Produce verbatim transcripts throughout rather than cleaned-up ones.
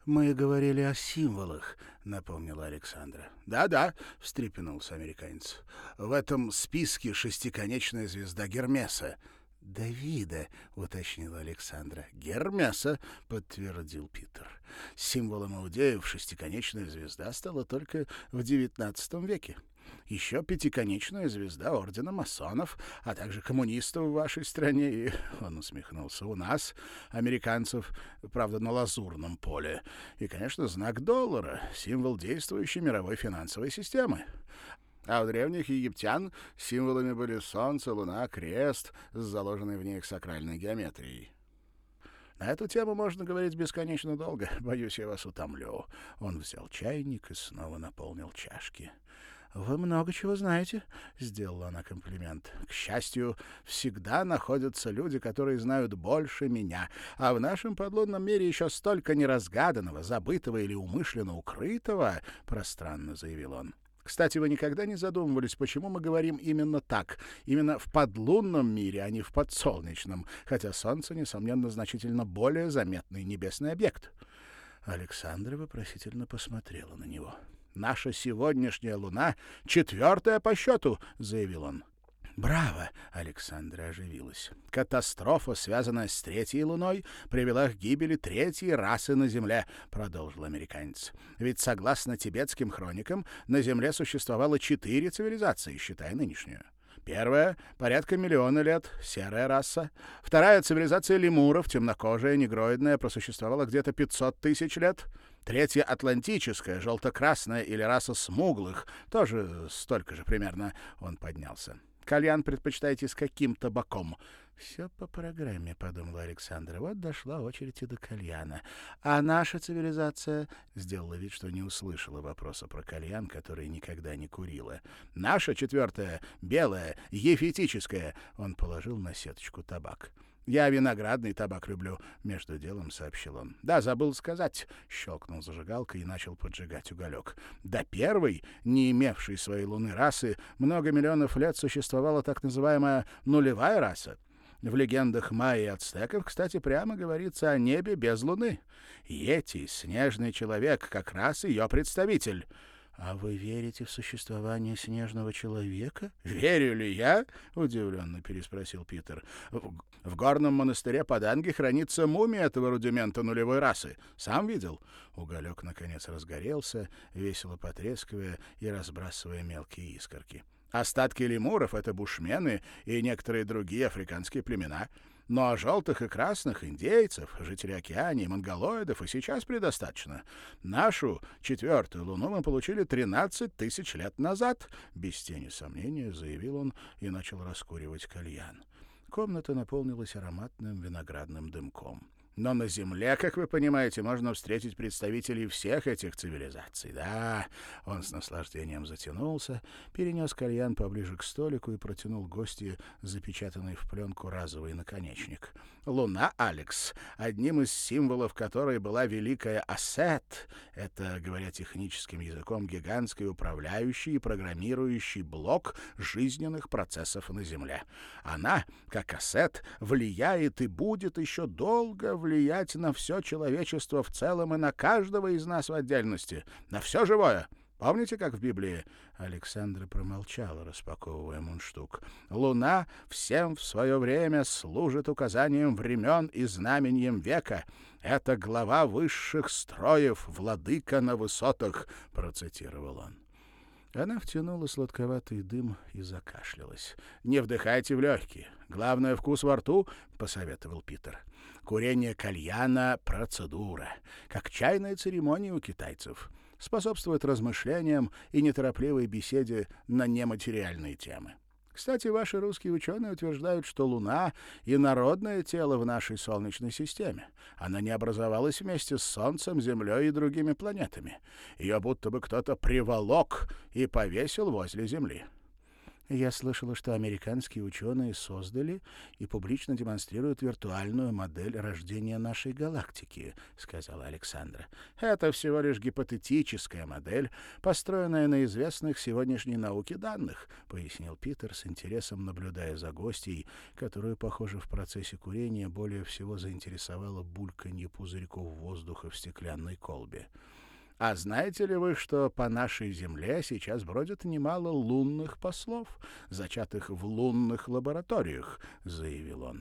«Мы говорили о символах», — напомнила Александра. «Да-да», — встрепенулся американец. «В этом списке шестиконечная звезда Гермеса». «Давида», — уточнила Александра. «Гермеса», — подтвердил Питер. «Символом иудеев шестиконечная звезда стала только в девятнадцатом веке. Еще пятиконечная звезда ордена масонов, а также коммунистов в вашей стране и, он усмехнулся, у нас, американцев, правда, на лазурном поле. И, конечно, знак доллара, символ действующей мировой финансовой системы. А у древних египтян символами были солнце, луна, крест с заложенной в них сакральной геометрией. На эту тему можно говорить бесконечно долго. Боюсь, я вас утомлю». Он взял чайник и снова наполнил чашки. «Вы много чего знаете», — сделала она комплимент. «К счастью, всегда находятся люди, которые знают больше меня, а в нашем подлунном мире еще столько неразгаданного, забытого или умышленно укрытого», — пространно заявил он. «Кстати, вы никогда не задумывались, почему мы говорим именно так, именно в подлунном мире, а не в подсолнечном, хотя Солнце, несомненно, значительно более заметный небесный объект?» Александра вопросительно посмотрела на него. «Наша сегодняшняя луна четвертая по счету», — заявил он. «Браво!» — Александра оживилась. «Катастрофа, связанная с третьей луной, привела к гибели третьей расы на Земле», — продолжил американец. «Ведь, согласно тибетским хроникам, на Земле существовало четыре цивилизации, считая нынешнюю. Первая — порядка миллиона лет, серая раса. Вторая — цивилизация лемуров, темнокожая, негроидная, просуществовала где-то пятьсот тысяч лет. Третья — атлантическая, желто-красная или раса смуглых, тоже столько же примерно». Он поднялся. «Кальян предпочитаете с каким табаком?» «Все по программе», — подумала Александра. Вот дошла очередь и до кальяна. «А наша цивилизация?» — сделала вид, что не услышала вопроса про кальян, который никогда не курила. «Наша четвертая, белая, ефетическая». Он положил на сеточку табак. «Я виноградный табак люблю», — между делом сообщил он. «Да, забыл сказать», — щелкнул зажигалкой и начал поджигать уголек. «До первой, не имевшей своей луны расы, много миллионов лет существовала так называемая нулевая раса. В легендах майя и ацтеков, кстати, прямо говорится о небе без луны. Йети, снежный человек, как раз ее представитель». «А вы верите в существование снежного человека?» «Верю ли я?» — удивленно переспросил Питер. В, «В горном монастыре Паданги хранится мумия этого рудимента нулевой расы. Сам видел?» Уголек, наконец, разгорелся, весело потрескивая и разбрасывая мелкие искорки. «Остатки лемуров — это бушмены и некоторые другие африканские племена. Но желтых и красных индейцев, жителей Океании, монголоидов и сейчас предостаточно. Нашу четвертую луну мы получили тринадцать тысяч лет назад», — без тени сомнения заявил он и начал раскуривать кальян. Комната наполнилась ароматным виноградным дымком. «Но на Земле, как вы понимаете, можно встретить представителей всех этих цивилизаций. Да», — он с наслаждением затянулся, перенес кальян поближе к столику и протянул гостье запечатанный в пленку разовый наконечник. «Луна, Алекс, одним из символов которой была великая Асет, это, говоря техническим языком, гигантский управляющий и программирующий блок жизненных процессов на Земле. Она, как Асет, влияет и будет еще долго влиять влиять на все человечество в целом и на каждого из нас в отдельности, на все живое. Помните, как в Библии?» Александра промолчала, распаковывая мундштук. «Луна всем в свое время служит указанием времен и знаменем века. Это глава высших строев, владыка на высотах», — процитировал он. Она втянула сладковатый дым и закашлялась. «Не вдыхайте в легкие. Главное — вкус во рту», — посоветовал Питер. «Курение кальяна — процедура, как чайная церемония у китайцев. Способствует размышлениям и неторопливой беседе на нематериальные темы. Кстати, ваши русские ученые утверждают, что Луна — инородное тело в нашей Солнечной системе. Она не образовалась вместе с Солнцем, Землей и другими планетами. Ее будто бы кто-то приволок и повесил возле Земли. Я слышала, что американские ученые создали и публично демонстрируют виртуальную модель рождения нашей галактики, — сказала Александра. Это всего лишь гипотетическая модель, построенная на известных сегодняшней науке данных, — пояснил Питер, с интересом наблюдая за гостьей, которую, похоже, в процессе курения более всего заинтересовало бульканье пузырьков воздуха в стеклянной колбе. А знаете ли вы, что по нашей Земле сейчас бродит немало лунных послов, зачатых в лунных лабораториях, — заявил он.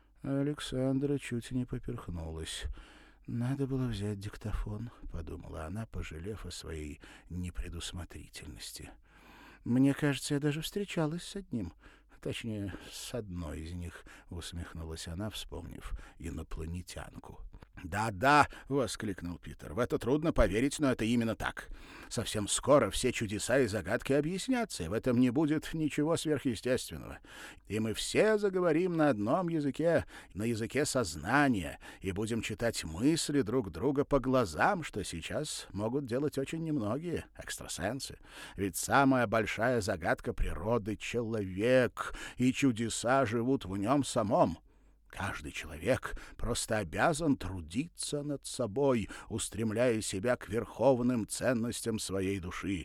Александра чуть не поперхнулась. «Надо было взять диктофон», — подумала она, пожалев о своей непредусмотрительности. «Мне кажется, я даже встречалась с одним. Точнее, с одной из них», — усмехнулась она, вспомнив инопланетянку. «Да-да», — воскликнул Питер, — «в это трудно поверить, но это именно так. Совсем скоро все чудеса и загадки объяснятся, и в этом не будет ничего сверхъестественного. И мы все заговорим на одном языке, на языке сознания, и будем читать мысли друг друга по глазам, что сейчас могут делать очень немногие экстрасенсы. Ведь самая большая загадка природы — человек, и чудеса живут в нем самом». Каждый человек просто обязан трудиться над собой, устремляя себя к верховным ценностям своей души.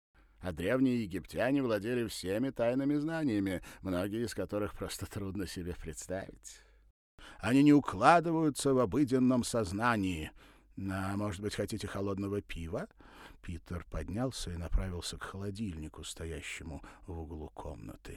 А древние египтяне владели всеми тайными знаниями, многие из которых просто трудно себе представить. Они не укладываются в обыденном сознании. А может быть, хотите холодного пива? Питер поднялся и направился к холодильнику, стоящему в углу комнаты.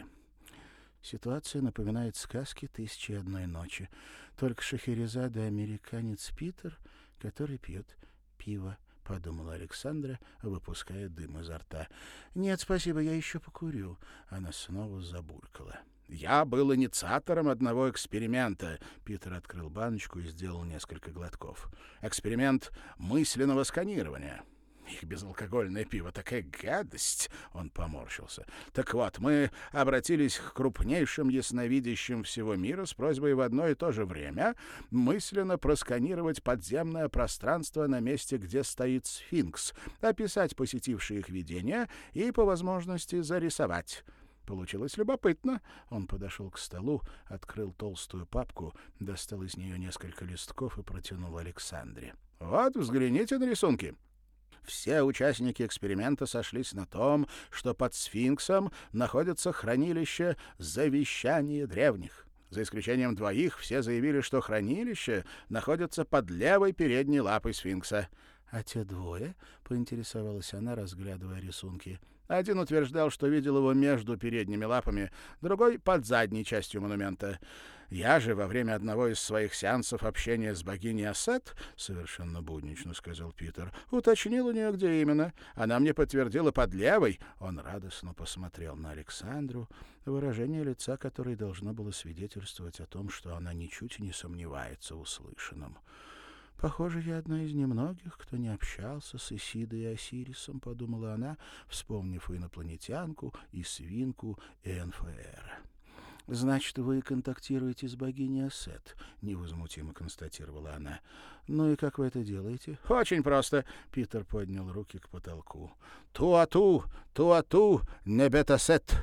Ситуация напоминает сказки «Тысячи и одной ночи». Только Шахерезада — американец Питер, который пьет пиво, — подумала Александра, выпуская дым изо рта. «Нет, спасибо, я еще покурю». Она снова забулькала. «Я был инициатором одного эксперимента». Питер открыл баночку и сделал несколько глотков. «Эксперимент мысленного сканирования». Их безалкогольное пиво — такая гадость!» — он поморщился. «Так вот, мы обратились к крупнейшим ясновидящим всего мира с просьбой в одно и то же время мысленно просканировать подземное пространство на месте, где стоит сфинкс, описать посетившие их видения и, по возможности, зарисовать». Получилось любопытно. Он подошел к столу, открыл толстую папку, достал из нее несколько листков и протянул Александре. «Вот, взгляните на рисунки». Все участники эксперимента сошлись на том, что под сфинксом находится хранилище завещания древних. За исключением двоих, все заявили, что хранилище находится под левой передней лапой сфинкса. «А те двое?» — поинтересовалась она, разглядывая рисунки. Один утверждал, что видел его между передними лапами, другой — под задней частью монумента. Я же во время одного из своих сеансов общения с богиней Асет, — совершенно буднично сказал Питер, — уточнил у нее, где именно. Она мне подтвердила под левой. Он радостно посмотрел на Александру, выражение лица которой должно было свидетельствовать о том, что она ничуть не сомневается в услышанном. «Похоже, я одна из немногих, кто не общался с Исидой и Осирисом», — подумала она, вспомнив и инопланетянку, и свинку, и эн эф эр. «Значит, вы контактируете с богиней Асет», — невозмутимо констатировала она. «Ну и как вы это делаете?» «Очень просто», — Питер поднял руки к потолку. «Туату, туату, небет Асет.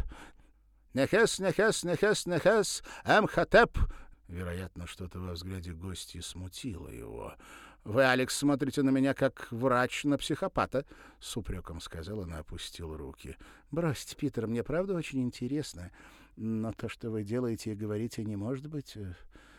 Нехес, нехес, нехес, нехес, эмхотеп». Вероятно, что-то во взгляде гостьи смутило его. «Вы, Алекс, смотрите на меня как врач на психопата», — с упреком сказал он и опустил руки. «Бросьте, Питер, мне правда очень интересно, но то, что вы делаете и говорите, не может быть э,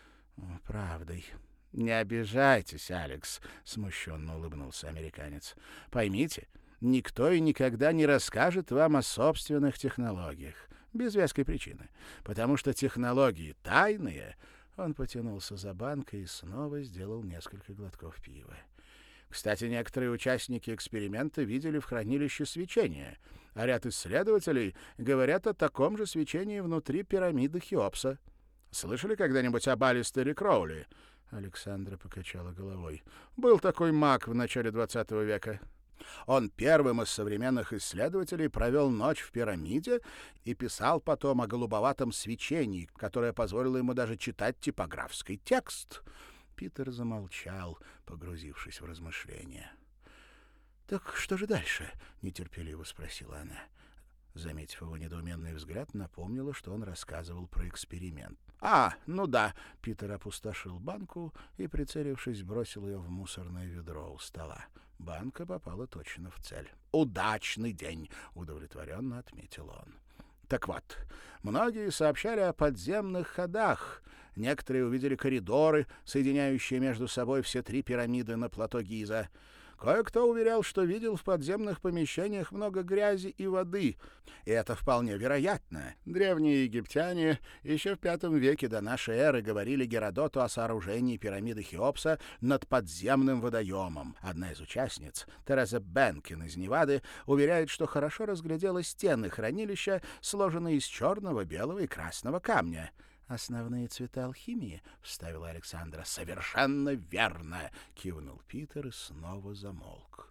правдой». «Не обижайтесь, Алекс», — смущенно улыбнулся американец. «Поймите, никто и никогда не расскажет вам о собственных технологиях. Без веской причины. Потому что технологии тайные». Он потянулся за банкой и снова сделал несколько глотков пива. Кстати, некоторые участники эксперимента видели в хранилище свечение, а ряд исследователей говорят о таком же свечении внутри пирамиды Хеопса. Слышали когда-нибудь об Алистере Кроули? Александра покачала головой. Был такой маг в начале двадцатого века. Он первым из современных исследователей провел ночь в пирамиде и писал потом о голубоватом свечении, которое позволило ему даже читать типографский текст. Питер замолчал, погрузившись в размышления. «Так что же дальше?» — нетерпеливо спросила она. заметив его недоуменный взгляд, напомнила, что он рассказывал про эксперимент. «А, ну да!» — Питер опустошил банку и, прицелившись, бросил ее в мусорное ведро у стола. Банка попала точно в цель. «Удачный день!» — удовлетворенно отметил он. Так вот, многие сообщали о подземных ходах. Некоторые увидели коридоры, соединяющие между собой все три пирамиды на плато Гиза. Кое-кто уверял, что видел в подземных помещениях много грязи и воды. И это вполне вероятно. Древние египтяне еще в пятом веке до нашей эры говорили Геродоту о сооружении пирамиды Хеопса над подземным водоемом. Одна из участниц, Тереза Бенкин из Невады, уверяет, что хорошо разглядела стены хранилища, сложенные из черного, белого и красного камня. «Основные цвета алхимии», — вставила Александра. «Совершенно верно», — кивнул Питер и снова замолк.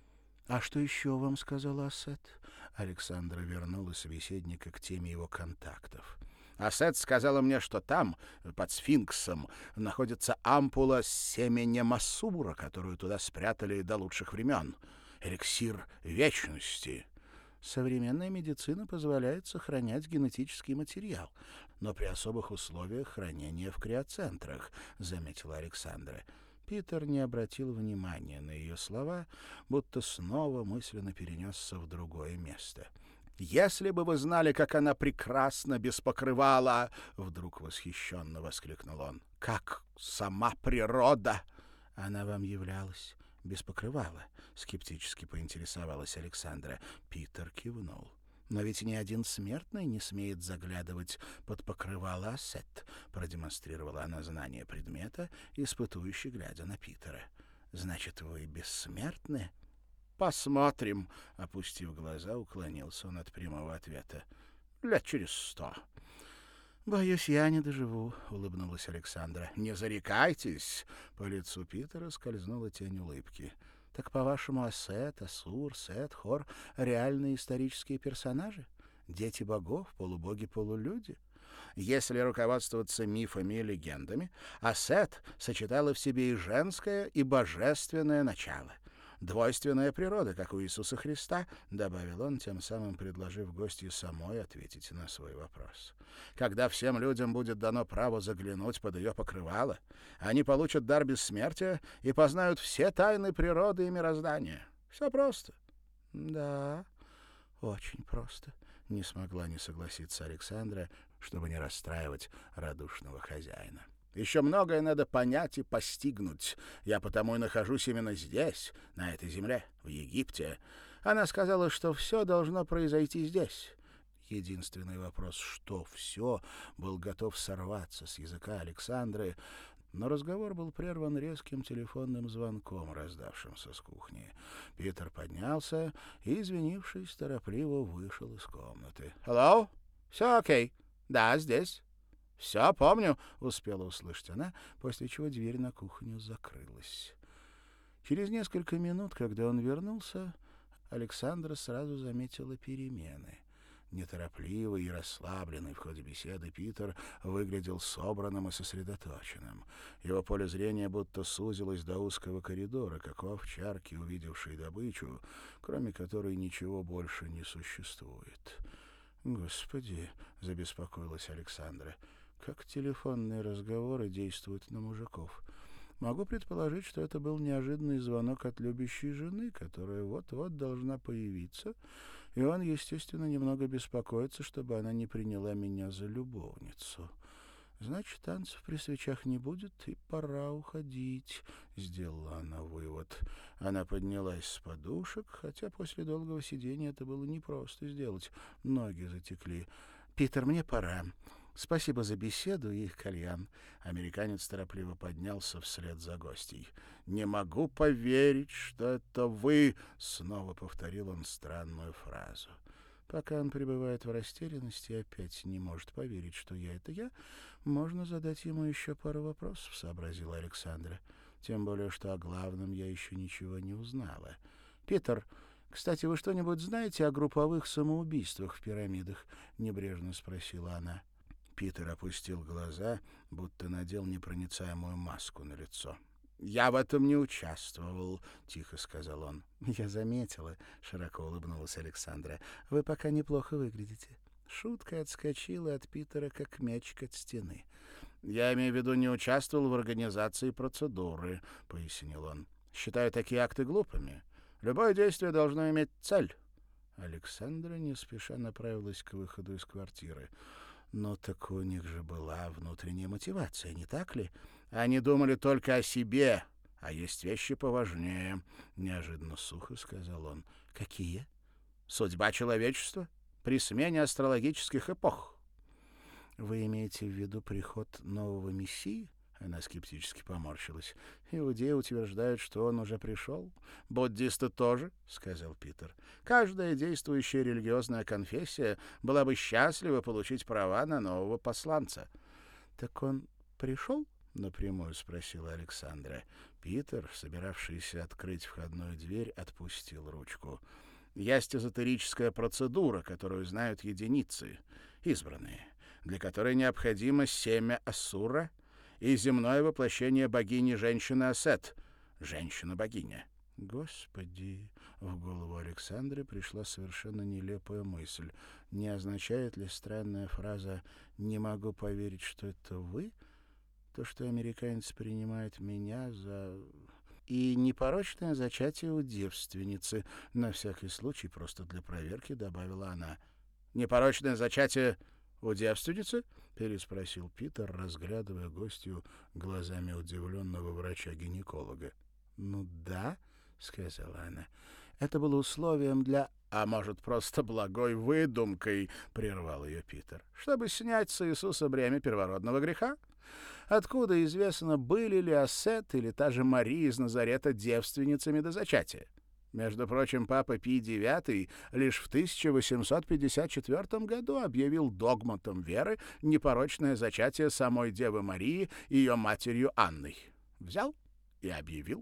«А что еще вам сказала Ассет?» Александра вернула собеседника к теме его контактов. «Ассет сказала мне, что там, под сфинксом, находится ампула с семенем Асура, которую туда спрятали до лучших времен. Эликсир вечности». Современная медицина позволяет сохранять генетический материал, но при особых условиях хранения в криоцентрах, — заметила Александра. Питер не обратил внимания на ее слова, будто снова мысленно перенесся в другое место. «Если бы вы знали, как она прекрасно без покрывала!» — вдруг восхищенно воскликнул он. «Как сама природа!» «Она вам являлась без покрывала?» — скептически поинтересовалась Александра. Питер кивнул. «Но ведь ни один смертный не смеет заглядывать под покрывало Ассет», — продемонстрировала она знание предмета, испытующе глядя на Питера. «Значит, вы бессмертны?» «Посмотрим», — опустив глаза, уклонился он от прямого ответа. «Лет через сто». «Боюсь, я не доживу», — улыбнулась Александра. «Не зарекайтесь!» — по лицу Питера скользнула тень улыбки. «Так, по-вашему, Ассет, Асур, Сет, Хор — реальные исторические персонажи? Дети богов, полубоги-полулюди? Если руководствоваться мифами и легендами, Ассет сочетала в себе и женское, и божественное начало. Двойственная природа, как у Иисуса Христа», — добавил он, тем самым предложив гостье самой ответить на свой вопрос. «Когда всем людям будет дано право заглянуть под ее покрывало, они получат дар бессмертия и познают все тайны природы и мироздания. Все просто». «Да, очень просто», — не смогла не согласиться Александра, чтобы не расстраивать радушного хозяина. «Еще многое надо понять и постигнуть. Я потому и нахожусь именно здесь, на этой земле, в Египте. Она сказала, что все должно произойти здесь». Единственный вопрос «что все?» был готов сорваться с языка Александры, но разговор был прерван резким телефонным звонком, раздавшимся с кухни. Питер поднялся и, извинившись, торопливо вышел из комнаты. «Алло? Все окей. Да, здесь». «Все помню», — успела услышать она, после чего дверь на кухню закрылась. Через несколько минут, когда он вернулся, Александра сразу заметила перемены. Неторопливый и расслабленный в ходе беседы Питер выглядел собранным и сосредоточенным. Его поле зрения будто сузилось до узкого коридора, как у овчарки, увидевшей добычу, кроме которой ничего больше не существует. «Господи!» — забеспокоилась Александра. «Как телефонные разговоры действуют на мужиков? Могу предположить, что это был неожиданный звонок от любящей жены, которая вот-вот должна появиться, и он, естественно, немного беспокоится, чтобы она не приняла меня за любовницу. Значит, танцев при свечах не будет, и пора уходить», — сделала она вывод. Она поднялась с подушек, хотя после долгого сидения это было непросто сделать. Ноги затекли. «Питер, мне пора. Спасибо за беседу и кальян». Американец торопливо поднялся вслед за гостьей. «Не могу поверить, что это вы!» — снова повторил он странную фразу. Пока он пребывает в растерянности и опять не может поверить, что я — это я, можно задать ему еще пару вопросов, — сообразила Александра. Тем более, что о главном я еще ничего не узнала. «Питер, кстати, вы что-нибудь знаете о групповых самоубийствах в пирамидах?» — небрежно спросила она. Питер опустил глаза, будто надел непроницаемую маску на лицо. «Я в этом не участвовал», — тихо сказал он. «Я заметила», — широко улыбнулась Александра. «Вы пока неплохо выглядите». Шутка отскочила от Питера, как мячик от стены. «Я имею в виду, не участвовал в организации процедуры», — пояснил он. «Считаю такие акты глупыми. Любое действие должно иметь цель». Александра не спеша направилась к выходу из квартиры. «Но так у них же была внутренняя мотивация, не так ли? Они думали только о себе, а есть вещи поважнее», — неожиданно сухо сказал он. «Какие?» «Судьба человечества при смене астрологических эпох». «Вы имеете в виду приход нового мессии?» Она скептически поморщилась. «Иудеи утверждают, что он уже пришел». «Буддисты тоже», — сказал Питер. «Каждая действующая религиозная конфессия была бы счастлива получить права на нового посланца». «Так он пришел?» — напрямую спросила Александра. Питер, собиравшийся открыть входную дверь, отпустил ручку. «Есть эзотерическая процедура, которую знают единицы, избранные, для которой необходимо семя Асура и земное воплощение богини-женщины Асет, женщина-богиня». «Господи!» — в голову Александры пришла совершенно нелепая мысль. Не означает ли странная фраза «не могу поверить, что это вы» то, что американец принимает меня за... И непорочное зачатие у девственницы, на всякий случай, просто для проверки, добавила она. «Непорочное зачатие у девственницы?» — переспросил Питер, разглядывая гостью глазами удивленного врача-гинеколога. «Ну да», — сказала она, — «это было условием для...» «А может, просто благой выдумкой?» — прервал ее Питер. «Чтобы снять с Иисуса бремя первородного греха? Откуда известно, были ли Асет или та же Мария из Назарета девственницами до зачатия? Между прочим, папа Пий девятый лишь в тысяча восемьсот пятьдесят четвёртом году объявил догматом веры непорочное зачатие самой Девы Марии и ее матерью Анной. Взял и объявил».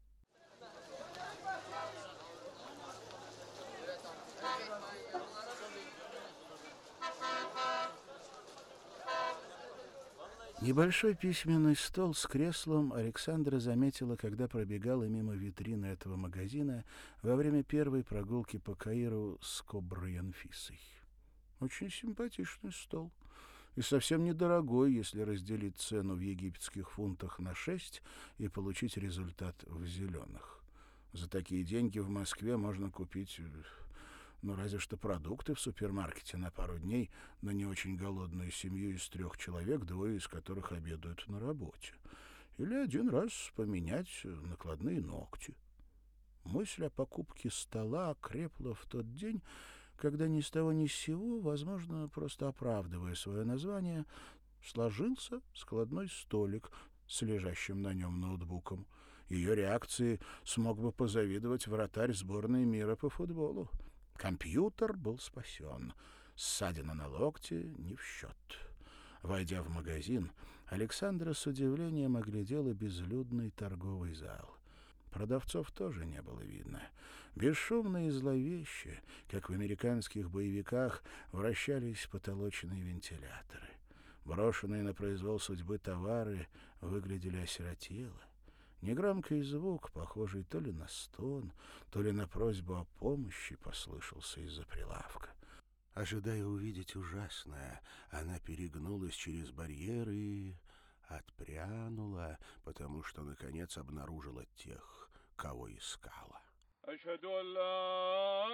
Небольшой письменный стол с креслом Александра заметила, когда пробегала мимо витрины этого магазина во время первой прогулки по Каиру с Коброй Анфисой. Очень симпатичный стол. И совсем недорогой, если разделить цену в египетских фунтах на шесть и получить результат в зеленых. За такие деньги в Москве можно купить... Ну, разве что продукты в супермаркете на пару дней на не очень голодную семью из трех человек, двое из которых обедают на работе. Или один раз поменять накладные ногти. Мысль о покупке стола окрепла в тот день, когда ни с того ни с сего, возможно, просто оправдывая свое название, сложился складной столик с лежащим на нем ноутбуком. Ее реакции смог бы позавидовать вратарь сборной мира по футболу. Компьютер был спасен. Ссадина на локте не в счет. Войдя в магазин, Александра с удивлением оглядела безлюдный торговый зал. Продавцов тоже не было видно. Бесшумно и зловеще, как в американских боевиках, вращались потолочные вентиляторы. Брошенные на произвол судьбы товары выглядели осиротело. Негромкий звук, похожий то ли на стон, то ли на просьбу о помощи, послышался из-за прилавка. Ожидая увидеть ужасное, она перегнулась через барьер и отпрянула, потому что, наконец, обнаружила тех, кого искала. «Ашхаду ан ла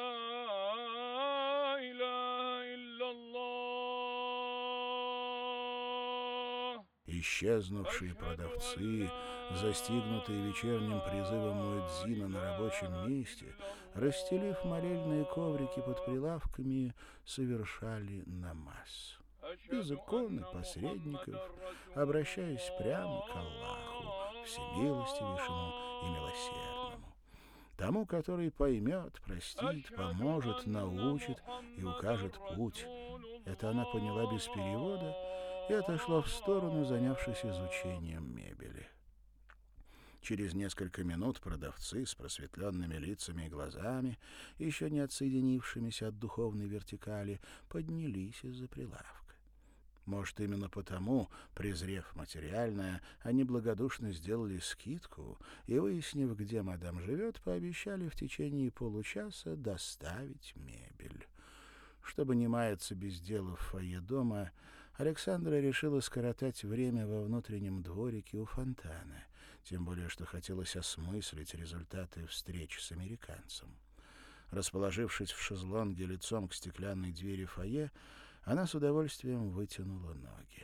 иляха илляллах». Исчезнувшие продавцы, застигнутые вечерним призывом муэдзина на рабочем месте, расстелив молельные коврики под прилавками, совершали намаз. Без икон и посредников, обращаясь прямо к Аллаху, всемилостивейшему и милосердному. Тому, который поймет, простит, поможет, научит и укажет путь. Это она поняла без перевода и отошла в сторону, занявшись изучением мебели. Через несколько минут продавцы с просветленными лицами и глазами, еще не отсоединившимися от духовной вертикали, поднялись из-за прилавка. Может, именно потому, презрев материальное, они благодушно сделали скидку и, выяснив, где мадам живет, пообещали в течение получаса доставить мебель. Чтобы не маяться без дела в фойе дома, Александра решила скоротать время во внутреннем дворике у фонтана, тем более что хотелось осмыслить результаты встреч с американцем. Расположившись в шезлонге лицом к стеклянной двери фойе, она с удовольствием вытянула ноги.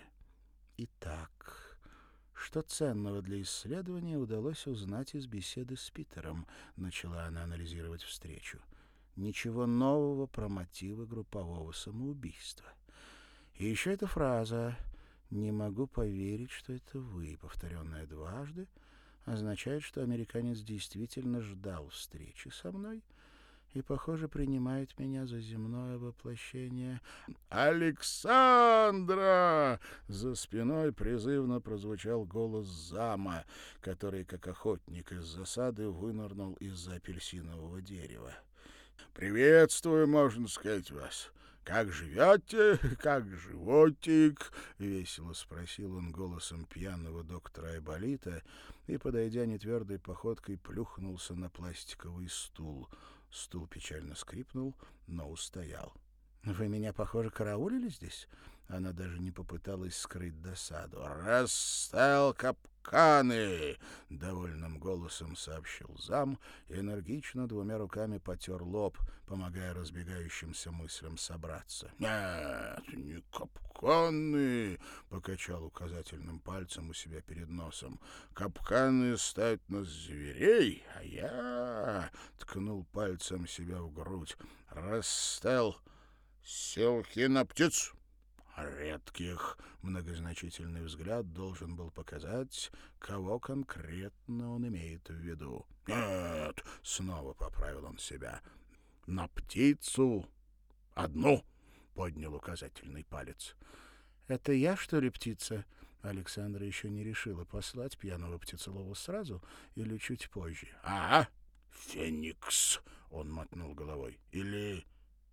Итак, что ценного для исследования удалось узнать из беседы с Питером, начала она анализировать встречу. Ничего нового про мотивы группового самоубийства. И еще эта фраза «не могу поверить, что это вы», повторенная дважды, означает, что американец действительно ждал встречи со мной и, похоже, принимает меня за земное воплощение. «Александра!» За спиной призывно прозвучал голос зама, который, как охотник из засады, вынырнул из-за апельсинового дерева. «Приветствую, можно сказать, вас. Как живете? Как животик?» — весело спросил он голосом пьяного доктора Айболита и, подойдя нетвердой походкой, плюхнулся на пластиковый стул. Стул печально скрипнул, но устоял. «Вы меня, похоже, караулили здесь?» Она даже не попыталась скрыть досаду. «Расставил капканы!» — довольным голосом сообщил зам и энергично двумя руками потер лоб, помогая разбегающимся мыслям собраться. «Нет, не капканы!» — покачал указательным пальцем у себя перед носом. «Капканы ставят на зверей, а я...» — ткнул пальцем себя в грудь. «Расставил селки на птиц. Редких». Многозначительный взгляд должен был показать, кого конкретно он имеет в виду. «Нет», — снова поправил он себя, — «на птицу одну», — поднял указательный палец. «Это я, что ли, птица?» Александра еще не решила, послать пьяного птицелова сразу или чуть позже. «Ага, феникс», — он мотнул головой, — «или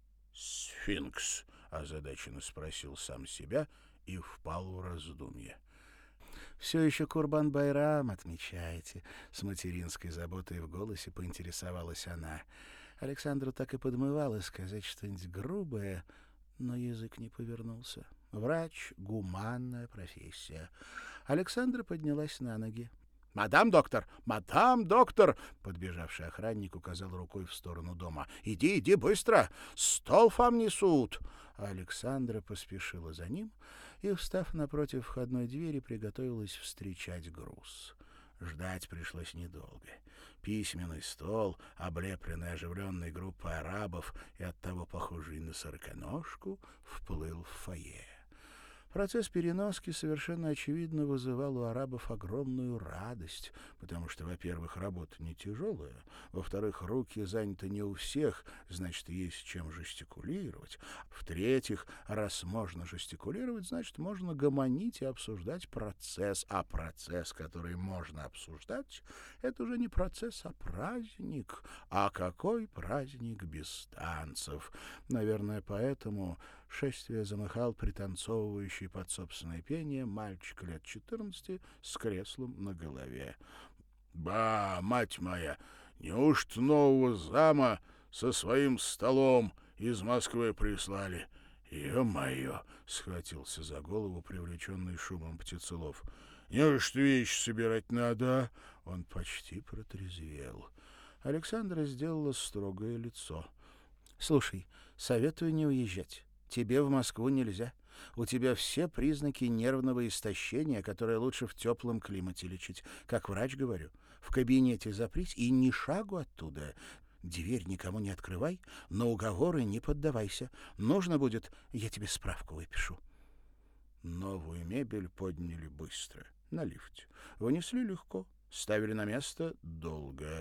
сфинкс», — озадаченно спросил сам себя и впал в раздумье. «Все еще Курбан-Байрам отмечаете?» — с материнской заботой в голосе поинтересовалась она. Александра так и подмывала сказать что-нибудь грубое, но язык не повернулся. Врач — гуманная профессия. Александра поднялась на ноги. «Мадам доктор! Мадам доктор!» Подбежавший охранник указал рукой в сторону дома. «Иди, иди, быстро! Стол вам несут!» Александра поспешила за ним и, встав напротив входной двери, приготовилась встречать груз. Ждать пришлось недолго. Письменный стол, облепленный оживленной группой арабов и оттого похожий на сороконожку, вплыл в фойе. Процесс переноски совершенно очевидно вызывал у арабов огромную радость, потому что, во-первых, работа не тяжелая, во-вторых, руки заняты не у всех, значит, есть чем жестикулировать, в-третьих, раз можно жестикулировать, значит, можно гомонить и обсуждать процесс, а процесс, который можно обсуждать, это уже не процесс, а праздник. А какой праздник без танцев? Наверное, поэтому шествие замыхал пританцовывающий под собственное пение мальчик лет четырнадцати с креслом на голове. «Ба, мать моя, неужто нового зама со своим столом из Москвы прислали? Е-мое!» — схватился за голову привлеченный шумом птицелов. «Неужто вещи собирать надо?» Он почти протрезвел. Александра сделала строгое лицо. «Слушай, советую не уезжать. Тебе в Москву нельзя. У тебя все признаки нервного истощения, которое лучше в теплом климате лечить. Как врач говорю, в кабинете запрись и ни шагу оттуда. Дверь никому не открывай, на уговоры не поддавайся. Нужно будет, я тебе справку выпишу». Новую мебель подняли быстро, на лифте. Вынесли легко, ставили на место долго.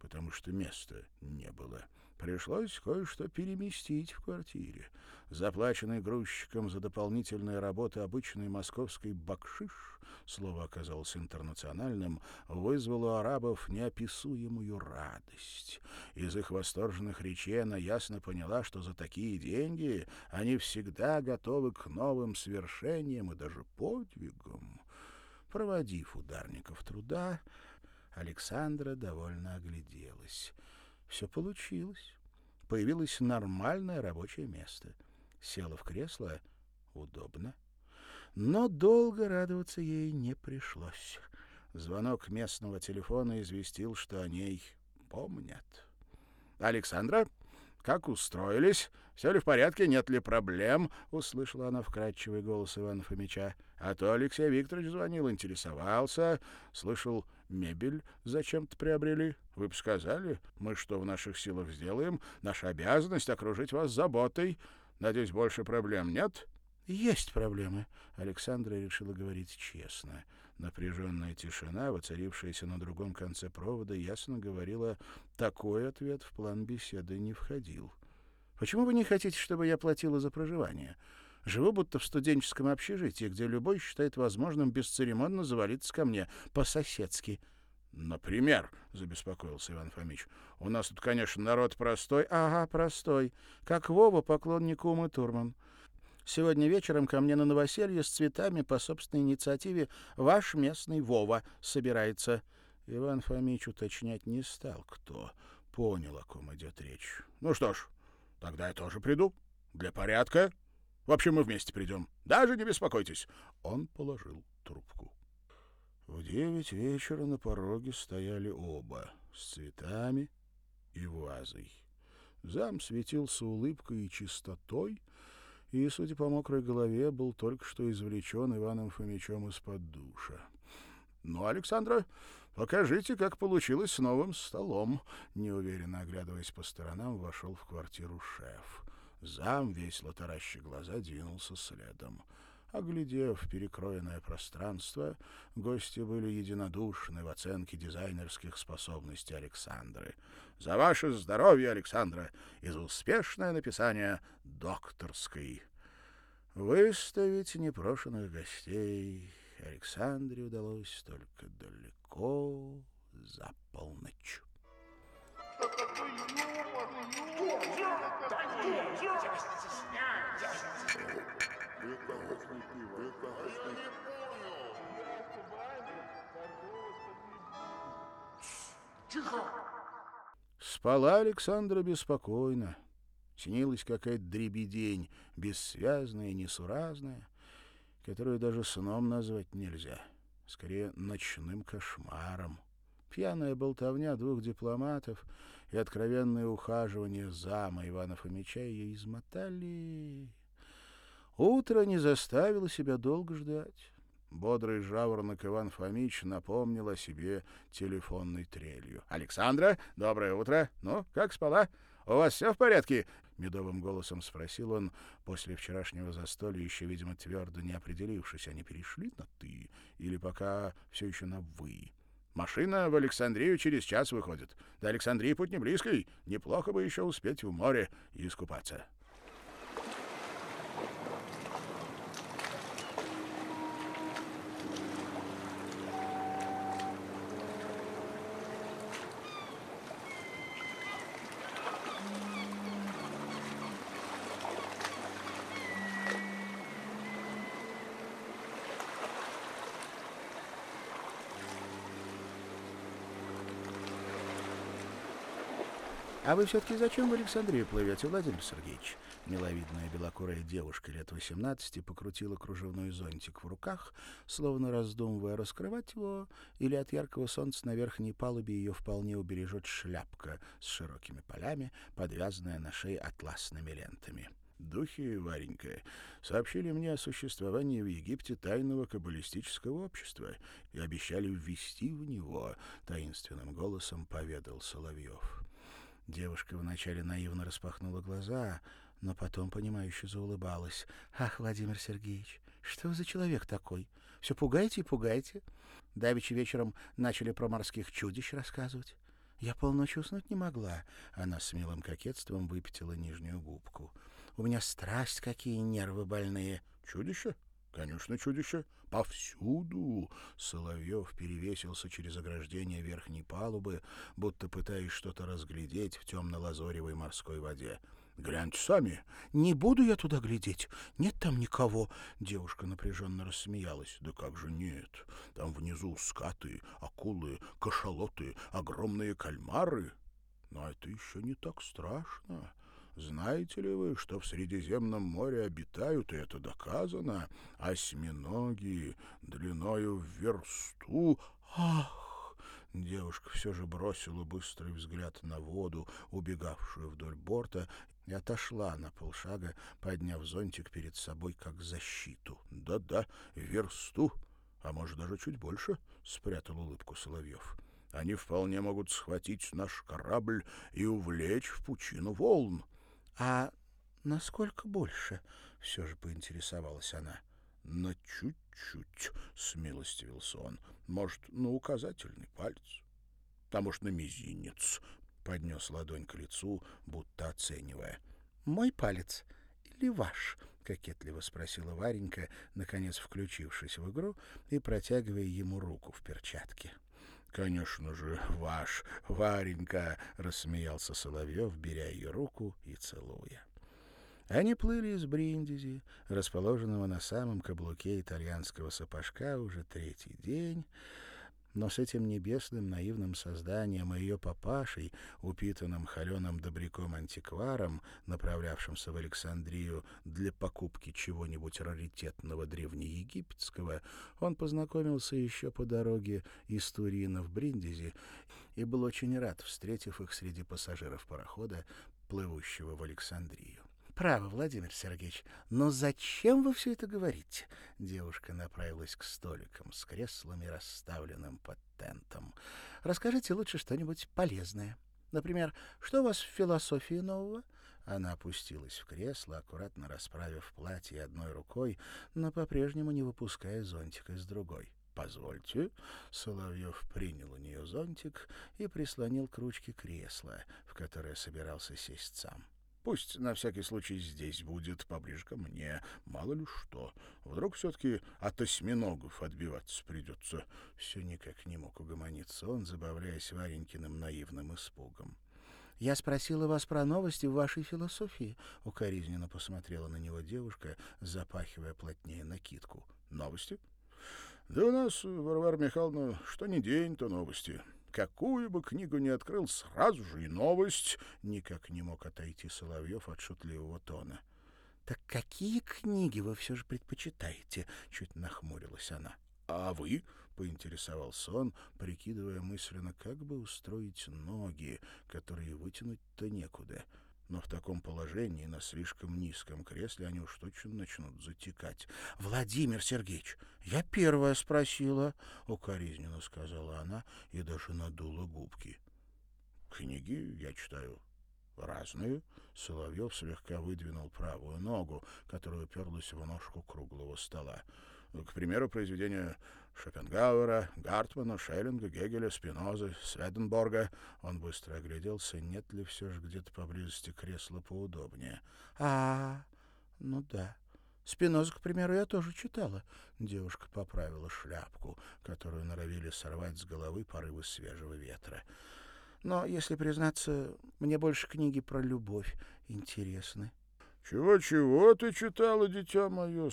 потому что места не было. Пришлось кое-что переместить в квартире. Заплаченный грузчиком за дополнительные работы обычный московский бакшиш, слово оказалось интернациональным, вызвал у арабов неописуемую радость. Из их восторженных речей она ясно поняла, что за такие деньги они всегда готовы к новым свершениям и даже подвигам. Проводив ударников труда, Александра довольно огляделась. Все получилось. Появилось нормальное рабочее место. Села в кресло. Удобно. Но долго радоваться ей не пришлось. Звонок местного телефона известил, что о ней помнят. «Александра, как устроились? Все ли в порядке? Нет ли проблем?» — услышала она вкрадчивый голос Ивана Фомича. «А то Алексей Викторович звонил, интересовался. Слышал, мебель зачем-то приобрели. Вы бы сказали, мы что в наших силах сделаем. Наша обязанность — окружить вас заботой. Надеюсь, больше проблем нет?» «Есть проблемы», — Александра решила говорить честно. Напряженная тишина, воцарившаяся на другом конце провода, ясно говорила, такой ответ в план беседы не входил. «Почему вы не хотите, чтобы я платила за проживание? Живу будто в студенческом общежитии, где любой считает возможным бесцеремонно завалиться ко мне по-соседски». «Например», — забеспокоился Иван Фомич, — «у нас тут, конечно, народ простой». «Ага, простой. Как Вова, поклонник Умы Турман. Сегодня вечером ко мне на новоселье с цветами по собственной инициативе ваш местный Вова собирается». Иван Фомич уточнять не стал, кто. Понял, о ком идет речь. «Ну что ж, тогда я тоже приду. Для порядка. Вообще мы вместе придем. Даже не беспокойтесь». Он положил трубку. В девять вечера на пороге стояли оба, с цветами и вазой. Зам светился улыбкой и чистотой, и, судя по мокрой голове, был только что извлечен Иваном Фомичом из-под душа. «Ну, Александра, покажите, как получилось с новым столом». Неуверенно оглядываясь по сторонам, вошел в квартиру шеф. Зам, весело тараща глаза, двинулся следом. Оглядев перекроенное пространство, гости были единодушны в оценке дизайнерских способностей Александры. «За ваше здоровье, Александра, и за успешное написание докторской». Выставить непрошенных гостей Александре удалось только далеко за полночь. Спала Александра беспокойно. Снилась какая-то дребедень, бессвязная и несуразная, которую даже сном назвать нельзя, скорее ночным кошмаром. Пьяная болтовня двух дипломатов и откровенное ухаживание зама Ивана Фомича ее измотали. Утро не заставило себя долго ждать. Бодрый жаворонок Иван Фомич напомнил о себе телефонной трелью. «Александра, доброе утро. Ну, как спала? У вас все в порядке?» — медовым голосом спросил он, после вчерашнего застолья, еще, видимо, твердо не определившись, они перешли на «ты» или пока все еще на «вы». «Машина в Александрию через час выходит. До Александрии путь не близкий. Неплохо бы еще успеть в море и искупаться». «А вы все-таки зачем в Александрию плывете, Владимир Сергеевич?» Миловидная белокурая девушка лет восемнадцати покрутила кружевной зонтик в руках, словно раздумывая, раскрывать его, или от яркого солнца на верхней палубе ее вполне убережет шляпка с широкими полями, подвязанная на шее атласными лентами. «Духи, Варенька, сообщили мне о существовании в Египте тайного каббалистического общества и обещали ввести в него», — таинственным голосом поведал Соловьев. Девушка вначале наивно распахнула глаза, но потом, понимающе заулыбалась. «Ах, Владимир Сергеевич, что вы за человек такой? Все пугаете и пугаете. Давеча вечером начали про морских чудищ рассказывать. Я полночи уснуть не могла. Она с милым кокетством выпятила нижнюю губку. У меня страсть, какие нервы больные. Чудище? Конечно, чудище. Повсюду. Соловьев перевесился через ограждение верхней палубы, будто пытаясь что-то разглядеть в темно-лазоревой морской воде. Гляньте сами. Не буду я туда глядеть. Нет там никого. Девушка напряженно рассмеялась. Да как же нет? Там внизу скаты, акулы, кашалоты, огромные кальмары. Но это еще не так страшно. Знаете ли вы, что в Средиземном море обитают, и это доказано, осьминоги длиною в версту? Ах! Девушка все же бросила быстрый взгляд на воду, убегавшую вдоль борта, и отошла на полшага, подняв зонтик перед собой как защиту. «Да-да, версту, а может, даже чуть больше», — спрятал улыбку Соловьев. «Они вполне могут схватить наш корабль и увлечь в пучину волн». «А насколько больше?» — все же поинтересовалась она. «На чуть-чуть», — смилостивился он. «Может, на указательный палец, а может, на мизинец». Поднес ладонь к лицу, будто оценивая. «Мой палец или ваш?» — кокетливо спросила Варенька, наконец включившись в игру и протягивая ему руку в перчатке. «Конечно же, ваш, Варенька!» — рассмеялся Соловьев, беря ее руку и целуя. Они плыли из Бриндизи, расположенного на самом каблуке итальянского сапожка, уже третий день, но с этим небесным наивным созданием и ее папашей, упитанным холеным добряком-антикваром, направлявшимся в Александрию для покупки чего-нибудь раритетного древнеегипетского, он познакомился еще по дороге из Турина в Бриндизи и был очень рад, встретив их среди пассажиров парохода, плывущего в Александрию. «Право, Владимир Сергеевич, но зачем вы все это говорите?» Девушка направилась к столикам с креслами, расставленным под тентом. «Расскажите лучше что-нибудь полезное. Например, что у вас в философии нового?» Она опустилась в кресло, аккуратно расправив платье одной рукой, но по-прежнему не выпуская зонтика из другой. «Позвольте». Соловьев принял у нее зонтик и прислонил к ручке кресла, в которое собирался сесть сам. «Пусть на всякий случай здесь будет, поближе ко мне. Мало ли что. Вдруг все-таки от осьминогов отбиваться придется». Все никак не мог угомониться он, забавляясь Варенькиным наивным испугом. «Я спросила вас про новости в вашей философии», — укоризненно посмотрела на него девушка, запахивая плотнее накидку. «Новости? Да у нас, Варвара Михайловна, что ни день, то новости. Какую бы книгу ни открыл, сразу же и новость». Никак не мог отойти Соловьев от шутливого тона. «Так какие книги вы все же предпочитаете?» — чуть нахмурилась она. «А вы?» — поинтересовался он, прикидывая мысленно, как бы устроить ноги, которые вытянуть-то некуда. Но в таком положении, на слишком низком кресле, они уж точно начнут затекать. «Владимир Сергеевич, я первая спросила», — укоризненно сказала она и даже надула губки. «Книги я читаю разные». Соловьев слегка выдвинул правую ногу, которая уперлась в ножку круглого стола. К примеру, произведения Шопенгауэра, Гартмана, Шеллинга, Гегеля, Спинозы, Сведенборга. Он быстро огляделся, нет ли все же где-то поблизости кресла поудобнее. «А, ну да. Спиноза, к примеру, я тоже читала». Девушка поправила шляпку, которую норовили сорвать с головы порывы свежего ветра. «Но, если признаться, мне больше книги про любовь интересны». «Чего-чего ты читала, дитя мое?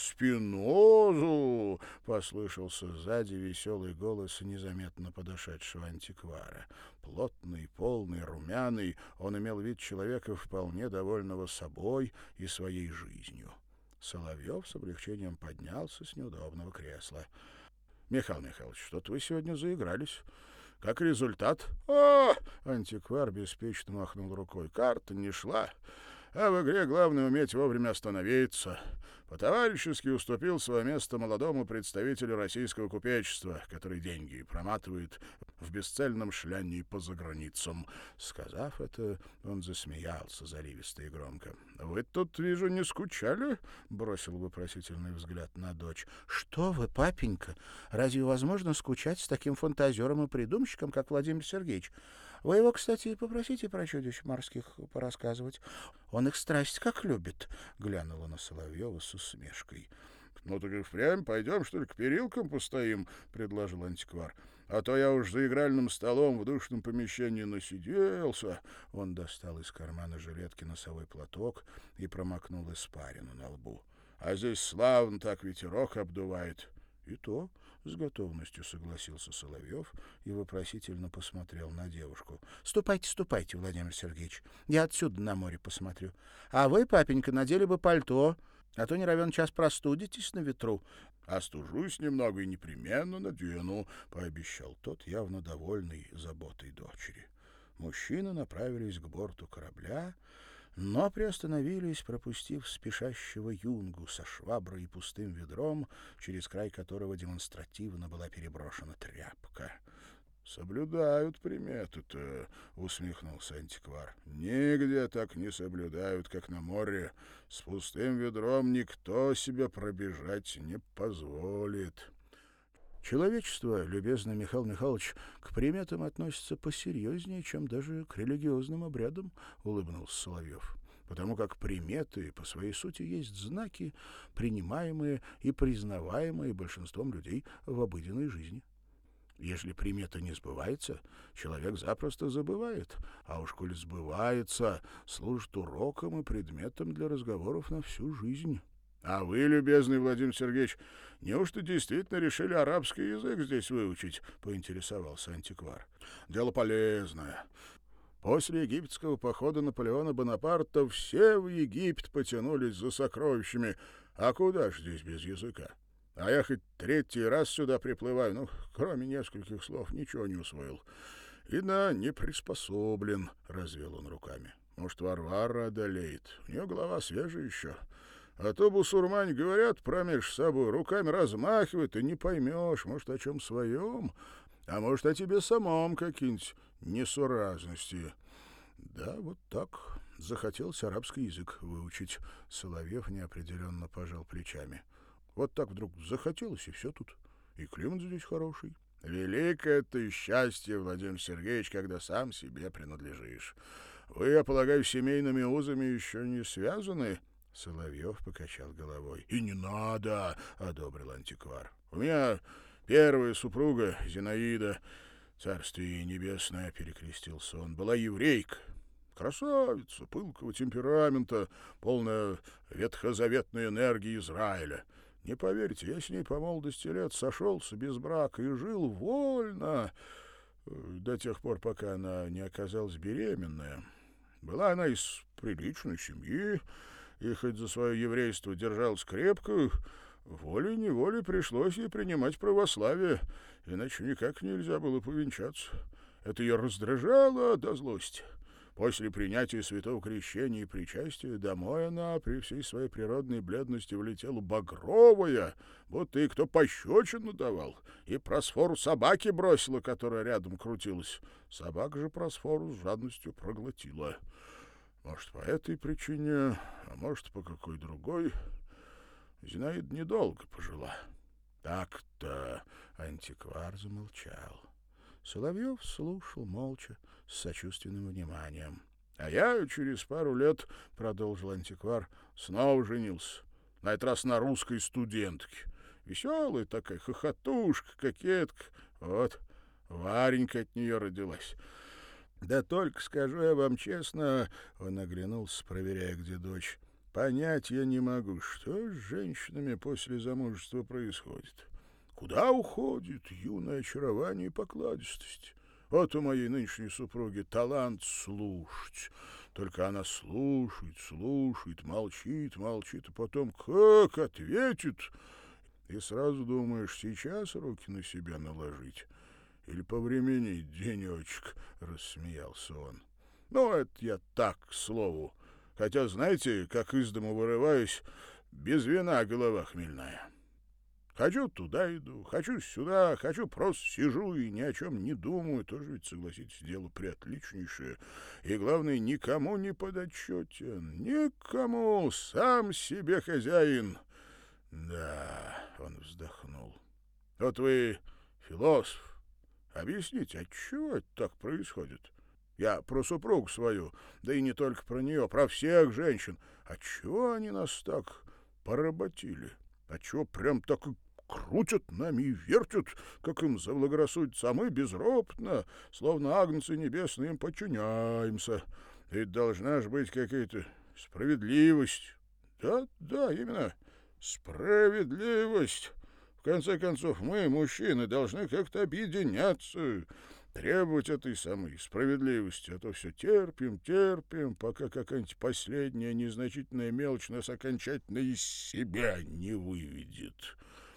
Спинозу!» — послышался сзади веселый голос незаметно подошедшего антиквара. Плотный, полный, румяный, он имел вид человека, вполне довольного собой и своей жизнью. Соловьев с облегчением поднялся с неудобного кресла. «Михаил Михайлович, что-то вы сегодня заигрались. Как результат?» «А!» — антиквар беспечно махнул рукой. «Карта не шла. А в игре главное уметь вовремя остановиться. По-товарищески уступил свое место молодому представителю российского купечества, который деньги проматывает в бесцельном шлянии по заграницам. Сказав это, он засмеялся заливисто и громко. — Вы тут, вижу, не скучали? — бросил вопросительный взгляд на дочь. — Что вы, папенька? Разве возможно скучать с таким фантазером и придумщиком, как Владимир Сергеевич? Вы его, кстати, попросите про чудищ морских порассказывать. Он их страсть как любит, — глянула на Соловьева с усмешкой. — Ну так и впрямь пойдем, что ли, к перилкам постоим, — предложил антиквар. — А то я уж за игральным столом в душном помещении насиделся. Он достал из кармана жилетки носовой платок и промокнул испарину на лбу. — А здесь славно так ветерок обдувает. — И то... — с готовностью согласился Соловьев и вопросительно посмотрел на девушку. — Ступайте, ступайте, Владимир Сергеевич. Я отсюда на море посмотрю. А вы, папенька, надели бы пальто, а то не равен час простудитесь на ветру. — Остужусь немного и непременно надену, — пообещал тот, явно довольный заботой дочери. Мужчины направились к борту корабля, но приостановились, пропустив спешащего юнгу со шваброй и пустым ведром, через край которого демонстративно была переброшена тряпка. — Соблюдают приметы-то, — усмехнулся антиквар. — Нигде так не соблюдают, как на море. С пустым ведром никто себе пробежать не позволит. — Человечество, любезный Михаил Михайлович, к приметам относится посерьезнее, чем даже к религиозным обрядам, — улыбнулся Соловьев. — Потому как приметы по своей сути есть знаки, принимаемые и признаваемые большинством людей в обыденной жизни. Если примета не сбывается, человек запросто забывает, а уж коли сбывается, служит уроком и предметом для разговоров на всю жизнь. — А вы, любезный Владимир Сергеевич, неужто действительно решили арабский язык здесь выучить? — поинтересовался антиквар. — Дело полезное. После египетского похода Наполеона Бонапарта все в Египет потянулись за сокровищами. А куда ж здесь без языка? А я хоть третий раз сюда приплываю, ну, кроме нескольких слов, ничего не усвоил. Видно, не приспособлен, — развел он руками. Может, Варвара одолеет. У нее голова свежая еще. А то бусурмане говорят промеж собой, руками размахивают, и не поймешь, может, о чем своем, а может, о тебе самом какие-нибудь несуразности. Да, вот так. Захотелось арабский язык выучить. Соловьев неопределенно пожал плечами. Вот так вдруг захотелось, и все тут. И климат здесь хороший. Великое ты счастье, Владимир Сергеевич, когда сам себе принадлежишь. Вы, я полагаю, семейными узами еще не связаны? Соловьев покачал головой. — И не надо, — одобрил антиквар. — У меня первая супруга, Зинаида, царствие небесное, — перекрестился он, — была еврейка. Красавица, пылкого темперамента, полная ветхозаветной энергии Израиля. Не поверите, я с ней по молодости лет сошелся без брака и жил вольно до тех пор, пока она не оказалась беременная. Была она из приличной семьи, и хоть за свое еврейство держалась крепко, волей-неволей пришлось ей принимать православие, иначе никак нельзя было повенчаться. Это ее раздражало до злости. После принятия святого крещения и причастия домой она при всей своей природной бледности влетела багровая, будто и кто пощечину давал, и просфору собаки бросила, которая рядом крутилась. Собака же просфору с жадностью проглотила. Может, по этой причине, а может, по какой другой, Зинаида недолго пожила. Так-то антиквар замолчал. Соловьев слушал молча, с сочувственным вниманием. — А я через пару лет, — продолжил антиквар, — снова женился. На этот раз на русской студентке. Веселая такая, хохотушка, кокетка. Вот, Варенька от нее родилась. Да только, скажу я вам честно, — он оглянулся, проверяя, где дочь, — понять я не могу, что с женщинами после замужества происходит. Куда уходит юное очарование и покладистость? Вот у моей нынешней супруги талант слушать. Только она слушает, слушает, молчит, молчит, а потом как ответит. И сразу думаешь, сейчас руки на себя наложить или повременить денечек, — рассмеялся он. Ну, это я так, к слову. Хотя, знаете, как из дому вырываюсь, без вина голова хмельная. Хочу туда иду, хочу сюда, хочу просто сижу и ни о чем не думаю. Тоже ведь, согласитесь, дело приотличнейшее. И, главное, никому не подотчетен. Никому. Сам себе хозяин. Да, он вздохнул. Вот вы философ. Объясните, отчего это так происходит? Я про супругу свою, да и не только про нее, про всех женщин. Отчего они нас так поработили? Отчего прям так и крутят нами и вертят, как им заблагорассудится, а мы безропотно, словно агнцы небесные, им подчиняемся. Ведь должна же быть какая-то справедливость. Да, да, именно справедливость. В конце концов, мы, мужчины, должны как-то объединяться, требовать этой самой справедливости, а то все терпим, терпим, пока какая-нибудь последняя незначительная мелочь нас окончательно из себя не выведет.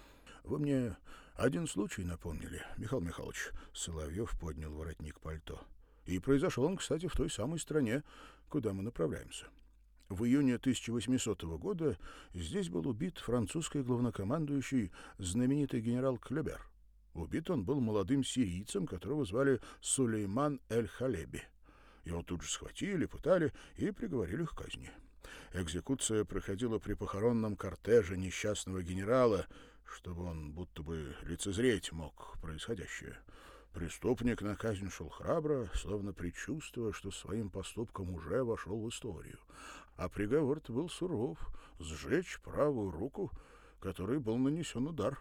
Вы мне один случай напомнили, Михаил Михайлович. Соловьев поднял воротник пальто. И произошел он, кстати, в той самой стране, куда мы направляемся. В июне тысяча восьмисотого года здесь был убит французский главнокомандующий, знаменитый генерал Клёбер. Убит он был молодым сирийцем, которого звали Сулейман эль-Халеби. Его тут же схватили, пытали и приговорили к казни. Экзекуция проходила при похоронном кортеже несчастного генерала, чтобы он будто бы лицезреть мог происходящее. Преступник на казнь шел храбро, словно предчувствуя, что своим поступком уже вошел в историю. А приговор-то был суров — сжечь правую руку, которой был нанесен удар.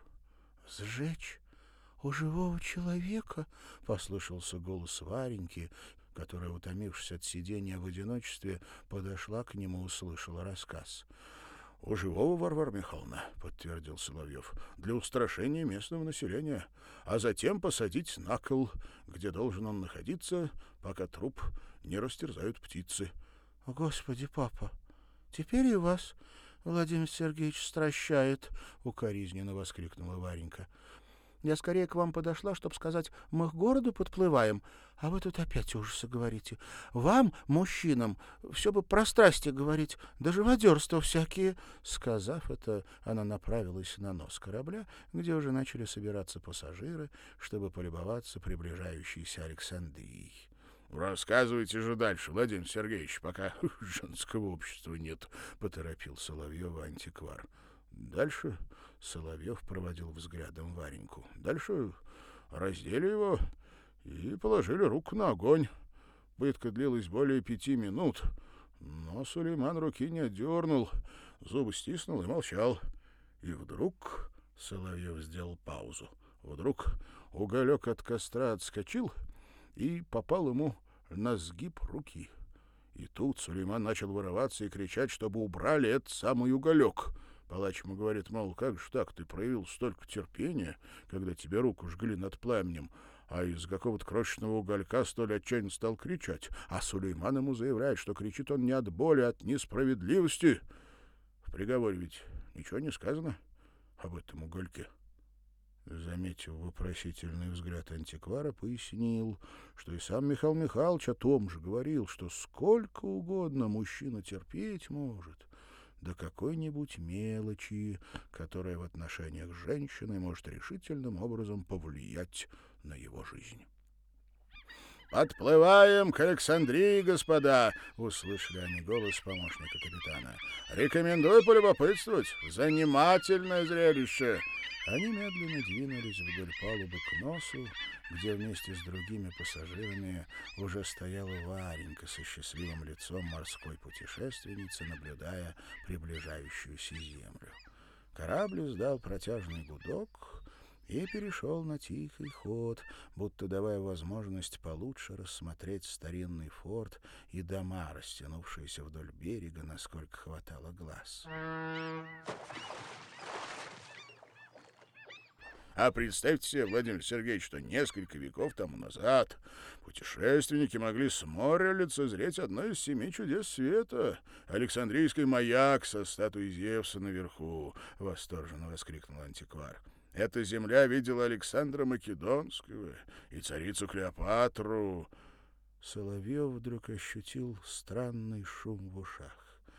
«Сжечь? У живого человека?» — послышался голос Вареньки, которая, утомившись от сидения в одиночестве, подошла к нему и услышала рассказ. «У живого, Варвара Михайловна», — подтвердил Соловьев, — «для устрашения местного населения, а затем посадить на кол, где должен он находиться, пока труп не растерзают птицы». — Господи, папа, теперь и вас Владимир Сергеевич стращает, — укоризненно воскликнула Варенька. — Я скорее к вам подошла, чтобы сказать, мы к городу подплываем, а вы тут опять ужасы говорите. Вам, мужчинам, все бы про страсти говорить, да живодерства всякие. Сказав это, она направилась на нос корабля, где уже начали собираться пассажиры, чтобы полюбоваться приближающейся Александрией. — Рассказывайте же дальше, Владимир Сергеевич, пока женского общества нет, — поторопил Соловьева антиквар. Дальше Соловьев проводил взглядом Вареньку. Дальше раздели его и положили руку на огонь. Пытка длилась более пяти минут, но Сулейман руки не отдернул, зубы стиснул и молчал. И вдруг Соловьев сделал паузу. Вдруг уголек от костра отскочил и попал ему на сгиб руки. И тут Сулейман начал вырываться и кричать, чтобы убрали этот самый уголек. Палач ему говорит, мол, как же так, ты проявил столько терпения, когда тебе руку жгли над пламенем, а из какого-то крошечного уголька столь отчаянно стал кричать. А Сулейман ему заявляет, что кричит он не от боли, а от несправедливости. В приговоре ведь ничего не сказано об этом угольке. Заметив вопросительный взгляд антиквара, пояснил, что и сам Михаил Михайлович о том же говорил, что сколько угодно мужчина терпеть может, до какой-нибудь мелочи, которая в отношениях с женщиной может решительным образом повлиять на его жизнь. «Подплываем к Александрии, господа!» — услышали они голос помощника капитана. «Рекомендую полюбопытствовать. Занимательное зрелище!» Они медленно двинулись вдоль палубы к носу, где вместе с другими пассажирами уже стояла Варенька со счастливым лицом морской путешественницы, наблюдая приближающуюся землю. Корабль издал протяжный гудок и перешел на тихий ход, будто давая возможность получше рассмотреть старинный форт и дома, растянувшиеся вдоль берега, насколько хватало глаз. А представьте себе, Владимир Сергеевич, что несколько веков тому назад путешественники могли с моря лицезреть одно из семи чудес света — Александрийский маяк со статуей Зевса наверху, — восторженно воскликнул антиквар. Эта земля видела Александра Македонского и царицу Клеопатру. Соловьев вдруг ощутил странный шум в ушах.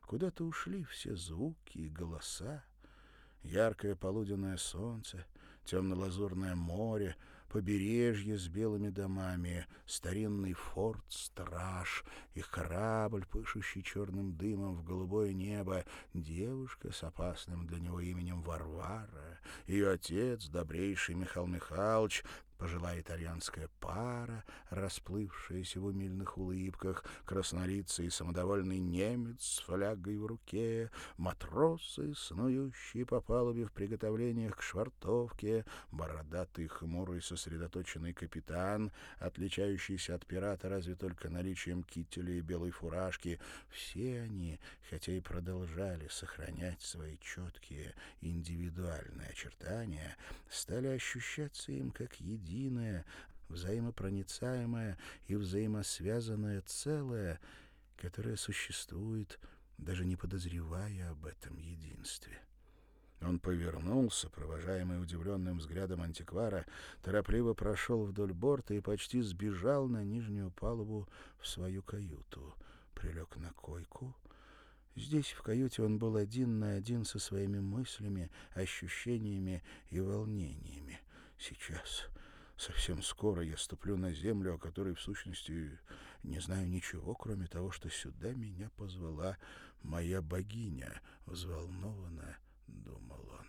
Куда-то ушли все звуки и голоса. Яркое полуденное солнце, темно-лазурное море, побережье с белыми домами, старинный форт-страж и корабль, пышущий черным дымом в голубое небо, девушка с опасным для него именем Варвара, ее отец, добрейший Михаил Михайлович, пожилая итальянская пара, расплывшаяся в умильных улыбках, краснолицый и самодовольный немец с флягой в руке, матросы, снующие по палубе в приготовлениях к швартовке, бородатый, хмурый, сосредоточенный капитан, отличающийся от пирата разве только наличием кителя и белой фуражки. Все они, хотя и продолжали сохранять свои четкие индивидуальные очертания, стали ощущаться им как единое, единое, взаимопроницаемое и взаимосвязанное целое, которое существует, даже не подозревая об этом единстве. Он повернулся, провожаемый удивленным взглядом антиквара, торопливо прошел вдоль борта и почти сбежал на нижнюю палубу в свою каюту. Прилег на койку. Здесь, в каюте, он был один на один со своими мыслями, ощущениями и волнениями. Сейчас... Совсем скоро я ступлю на землю, о которой, в сущности, не знаю ничего, кроме того, что сюда меня позвала моя богиня, взволнованно думал он.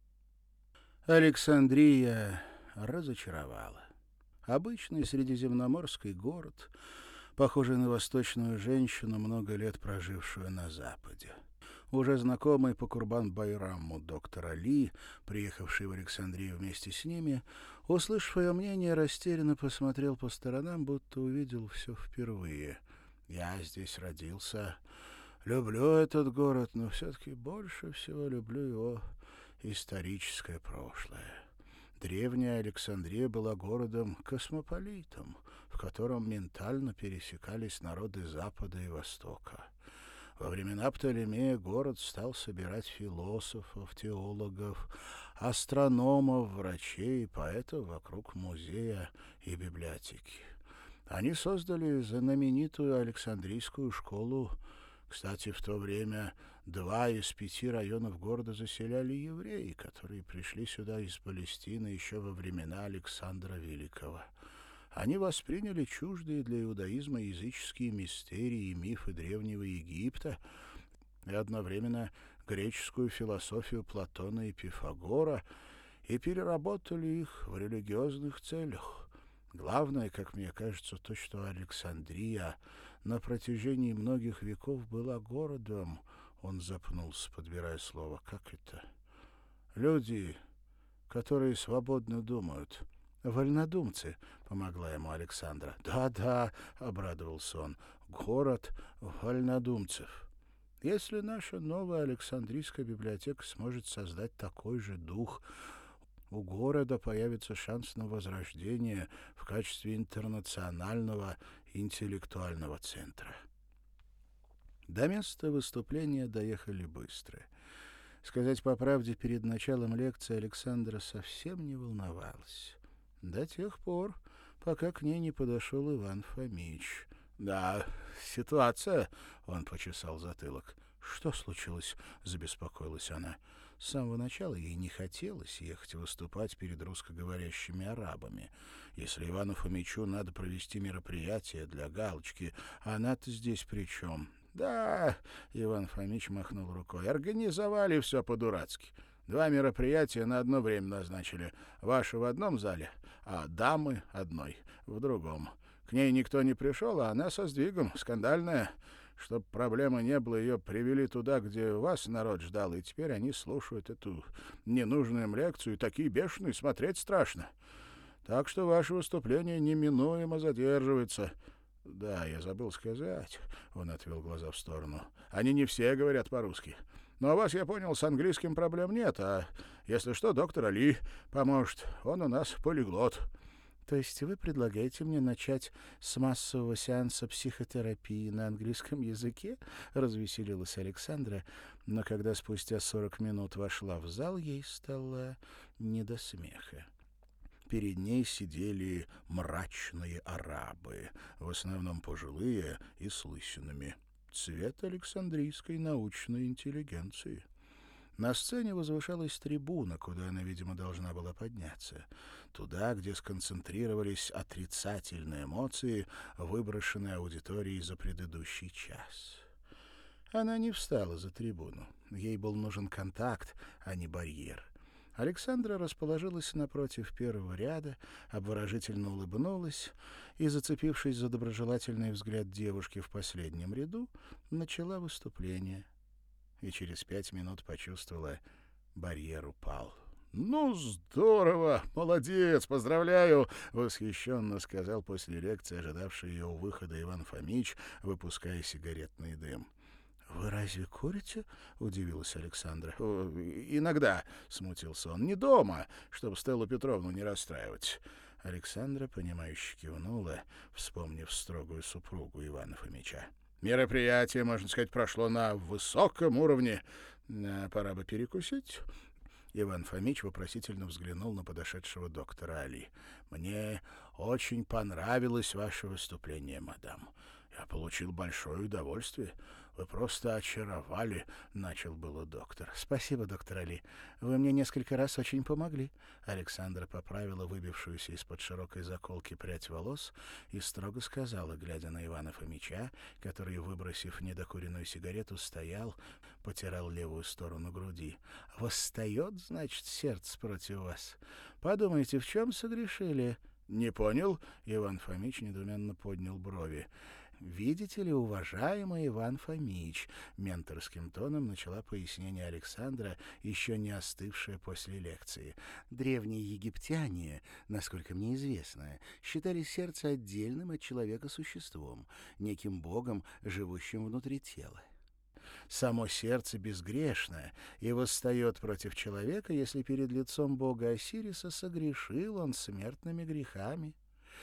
Александрия разочаровала. Обычный средиземноморский город, похожий на восточную женщину, много лет прожившую на Западе. Уже знакомый по Курбан-Байраму доктор Али, приехавший в Александрию вместе с ними, услышав ее мнение, растерянно посмотрел по сторонам, будто увидел все впервые. «Я здесь родился, люблю этот город, но все-таки больше всего люблю его историческое прошлое. Древняя Александрия была городом-космополитом, в котором ментально пересекались народы Запада и Востока. Во времена Птолемея город стал собирать философов, теологов, астрономов, врачей и поэтов вокруг музея и библиотеки. Они создали знаменитую Александрийскую школу. Кстати, в то время два из пяти районов города заселяли евреи, которые пришли сюда из Палестины еще во времена Александра Великого. Они восприняли чуждые для иудаизма языческие мистерии и мифы Древнего Египта и одновременно греческую философию Платона и Пифагора и переработали их в религиозных целях. Главное, как мне кажется, то, что Александрия на протяжении многих веков была городом. Он запнулся, подбирая слово. Как это? Люди, которые свободно думают. «Вольнодумцы», — помогла ему Александра. «Да-да», — обрадовался он, — «город вольнодумцев». Если наша новая Александрийская библиотека сможет создать такой же дух, у города появится шанс на возрождение в качестве интернационального интеллектуального центра. До места выступления доехали быстро. Сказать по правде, перед началом лекции Александра совсем не волновалась. До тех пор, пока к ней не подошел Иван Фомич. «Да, ситуация», — он почесал затылок. «Что случилось?» — забеспокоилась она. С самого начала ей не хотелось ехать выступать перед русскоговорящими арабами. Если Ивану Фомичу надо провести мероприятие для галочки, она-то здесь при чем? «Да», — Иван Фомич махнул рукой, — «организовали все по-дурацки. Два мероприятия на одно время назначили. Ваши в одном зале, а дамы одной в другом. К ней никто не пришел, а она со сдвигом, скандальная. Чтоб проблемы не было, ее привели туда, где вас народ ждал, и теперь они слушают эту ненужную им лекцию, и такие бешеные, смотреть страшно. Так что ваше выступление неминуемо задерживается». «Да, я забыл сказать», — он отвел глаза в сторону. «Они не все говорят по-русски. Но у вас, я понял, с английским проблем нет, а если что, доктор Али поможет. Он у нас полиглот». «То есть вы предлагаете мне начать с массового сеанса психотерапии на английском языке?» — развеселилась Александра, но когда спустя сорок минут вошла в зал, ей стало не до смеха. Перед ней сидели мрачные арабы, в основном пожилые и с лысинами. цвет Александрийской научной интеллигенции. На сцене возвышалась трибуна, куда она, видимо, должна была подняться. Туда, где сконцентрировались отрицательные эмоции, выброшенные аудиторией за предыдущий час. Она не встала за трибуну. Ей был нужен контакт, а не барьер. Александра расположилась напротив первого ряда, обворожительно улыбнулась и, зацепившись за доброжелательный взгляд девушки в последнем ряду, начала выступление. И через пять минут почувствовала, барьер упал. «Ну, здорово! Молодец! Поздравляю!» — восхищенно сказал после лекции ожидавший ее у выхода Иван Фомич, выпуская сигаретный дым. «Вы разве курите?» — удивилась Александра. «Иногда», — смутился он, — «не дома, чтобы Стеллу Петровну не расстраивать». Александра, понимающе кивнула, вспомнив строгую супругу Ивана Фомича. «Мероприятие, можно сказать, прошло на высоком уровне. Пора бы перекусить». Иван Фомич вопросительно взглянул на подошедшего доктора Али. «Мне очень понравилось ваше выступление, мадам. Я получил большое удовольствие. Вы просто очаровали», — начал было доктор. «Спасибо, доктор Али. Вы мне несколько раз очень помогли». Александра поправила выбившуюся из-под широкой заколки прядь волос и строго сказала, глядя на Ивана Фомича, который, выбросив недокуренную сигарету, стоял, потирал левую сторону груди. «Восстает, значит, сердце против вас. Подумайте, в чем согрешили?» «Не понял?» — Иван Фомич недоуменно поднял брови. «Видите ли, уважаемый Иван Фомич», — менторским тоном начала пояснение Александра, еще не остывшая после лекции. «Древние египтяне, насколько мне известно, считали сердце отдельным от человека существом, неким богом, живущим внутри тела. Само сердце безгрешно и восстает против человека, если перед лицом бога Осириса согрешил он смертными грехами.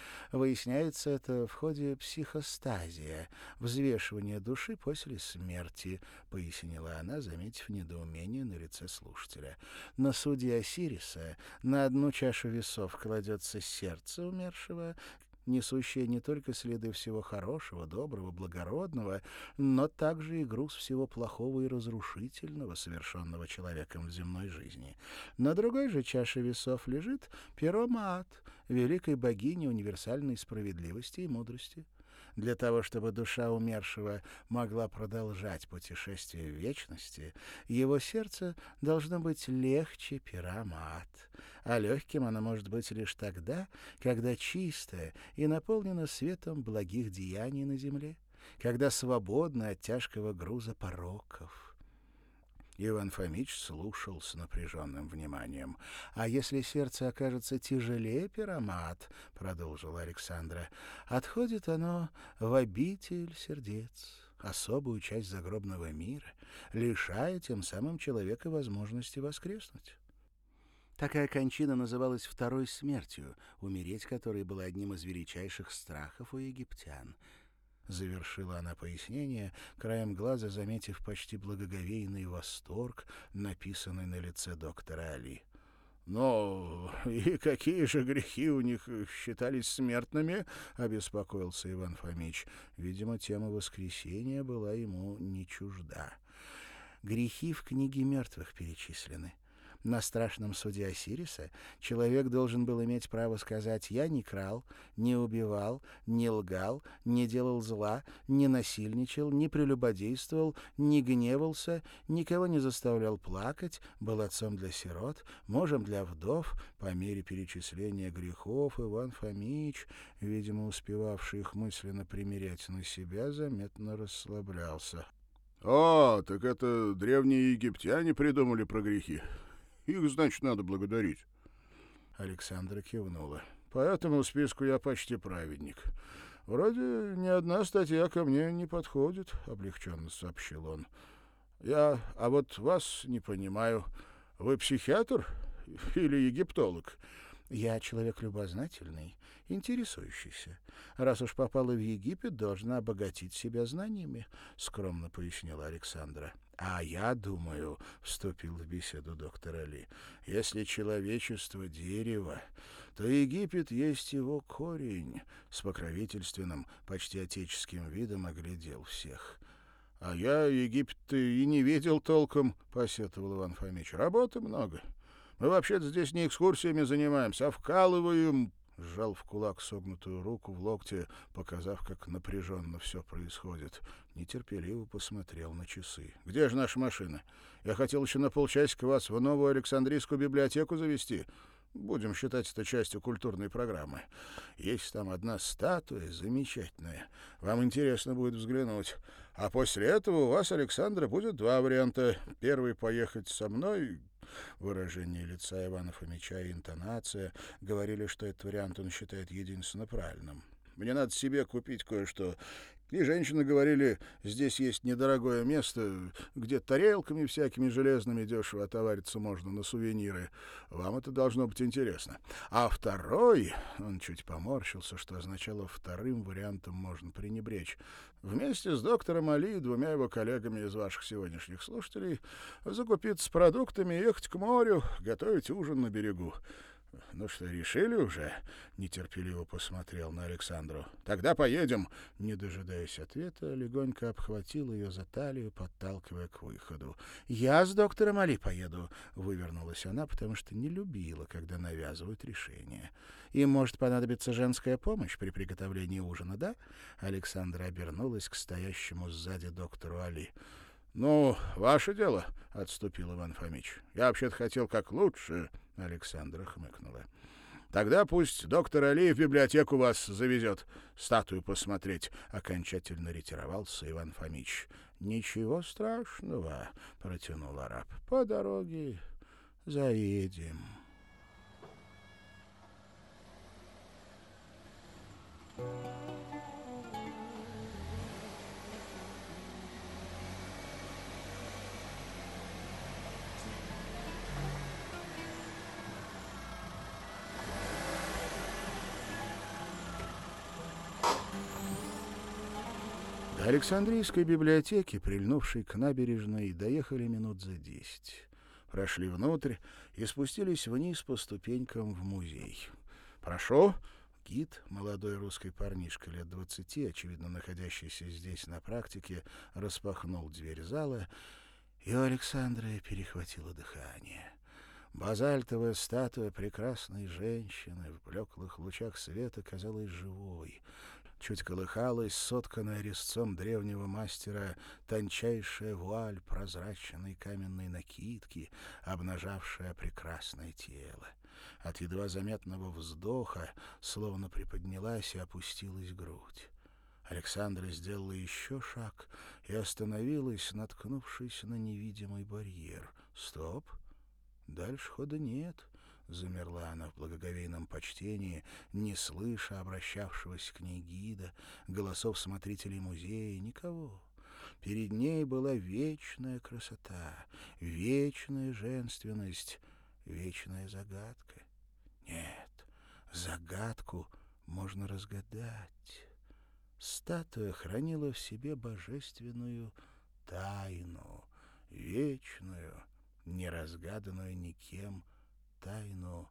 Выясняется это в ходе психостазия, взвешивания души после смерти», — пояснила она, заметив недоумение на лице слушателя. «На суде Осириса на одну чашу весов кладется сердце умершего, несущее не только следы всего хорошего, доброго, благородного, но также и груз всего плохого и разрушительного, совершенного человеком в земной жизни. На другой же чаше весов лежит перо Маат, великой богини универсальной справедливости и мудрости. Для того, чтобы душа умершего могла продолжать путешествие в вечности, его сердце должно быть легче пера Маат, а легким оно может быть лишь тогда, когда чистое и наполнено светом благих деяний на земле, когда свободно от тяжкого груза пороков». Иван Фомич слушал с напряженным вниманием. «А если сердце окажется тяжелее пера Маат, — продолжила Александра, — отходит оно в обитель сердец, особую часть загробного мира, лишая тем самым человека возможности воскреснуть. Такая кончина называлась второй смертью, умереть которой было одним из величайших страхов у египтян». Завершила она пояснение, краем глаза заметив почти благоговейный восторг, написанный на лице доктора Али. «Ну, и какие же грехи у них считались смертными?» — обеспокоился Иван Фомич. Видимо, тема воскресения была ему не чужда. «Грехи в книге мертвых перечислены. На страшном суде Осириса человек должен был иметь право сказать: «Я не крал, не убивал, не лгал, не делал зла, не насильничал, не прелюбодействовал, не гневался, никого не заставлял плакать, был отцом для сирот, мужем для вдов». По мере перечисления грехов Иван Фомич, видимо, успевавший их мысленно примерять на себя, заметно расслаблялся. «О, так это древние египтяне придумали про грехи. Их, значит, надо благодарить». Александра кивнула. «По этому списку я почти праведник. Вроде ни одна статья ко мне не подходит», — облегченно сообщил он. «Я, а вот вас не понимаю. Вы психиатр или египтолог?» «Я человек любознательный, интересующийся. Раз уж попала в Египет, должна обогатить себя знаниями», — скромно пояснила Александра. «А я думаю, — вступил в беседу доктор Али, — если человечество — дерево, то Египет есть его корень», — с покровительственным, почти отеческим видом оглядел всех. «А я Египет и не видел толком», — посетовал Иван Фомич. «Работы много. Мы вообще-то здесь не экскурсиями занимаемся, а вкалываем». Сжал в кулак согнутую руку в локте, показав, как напряженно все происходит. Нетерпеливо посмотрел на часы. «Где же наша машина? Я хотел еще на полчасика вас в новую Александрийскую библиотеку завести. Будем считать это частью культурной программы. Есть там одна статуя замечательная. Вам интересно будет взглянуть. А после этого у вас, Александра, будет два варианта. Первый — поехать со мной». Выражение лица Ивана Фомича и интонация говорили, что этот вариант он считает единственно правильным. «Мне надо себе купить кое-что». И женщины говорили, здесь есть недорогое место, где тарелками всякими железными дешево отовариться можно на сувениры. Вам это должно быть интересно. А второй, он чуть поморщился, что означало вторым вариантом можно пренебречь. Вместе с доктором Али и двумя его коллегами из ваших сегодняшних слушателей закупиться продуктами, ехать к морю, готовить ужин на берегу. «Ну что, решили уже?» — нетерпеливо посмотрел на Александру. «Тогда поедем». Не дожидаясь ответа, легонько обхватил ее за талию, подталкивая к выходу. «Я с доктором Али поеду», — вывернулась она, потому что не любила, когда навязывают решение. «Им может понадобиться женская помощь при приготовлении ужина, да?» Александра обернулась к стоящему сзади доктору Али. «Ну, ваше дело», — отступил Иван Фомич. «Я вообще-то хотел как лучше». Александра хмыкнула. «Тогда пусть доктор Али в библиотеку вас завезет статую посмотреть». Окончательно ретировался Иван Фомич. «Ничего страшного», — протянул араб. «По дороге заедем». До Александрийской библиотеки, прильнувшей к набережной, доехали минут за десять. Прошли внутрь и спустились вниз по ступенькам в музей. «Прошу». Гид, молодой русский парнишка лет двадцати, очевидно находящийся здесь на практике, распахнул дверь зала, и у Александры перехватило дыхание. Базальтовая статуя прекрасной женщины в блеклых лучах света казалась живой. Чуть колыхалась, сотканная резцом древнего мастера, тончайшая вуаль прозрачной каменной накидки, обнажавшая прекрасное тело. От едва заметного вздоха словно приподнялась и опустилась грудь. Александра сделала еще шаг и остановилась, наткнувшись на невидимый барьер. «Стоп! Дальше хода нет». Замерла она в благоговейном почтении, не слыша обращавшегося к ней гида, голосов смотрителей музея, никого. Перед ней была вечная красота, вечная женственность, вечная загадка. Нет, загадку можно разгадать. Статуя хранила в себе божественную тайну, вечную, неразгаданную никем тайну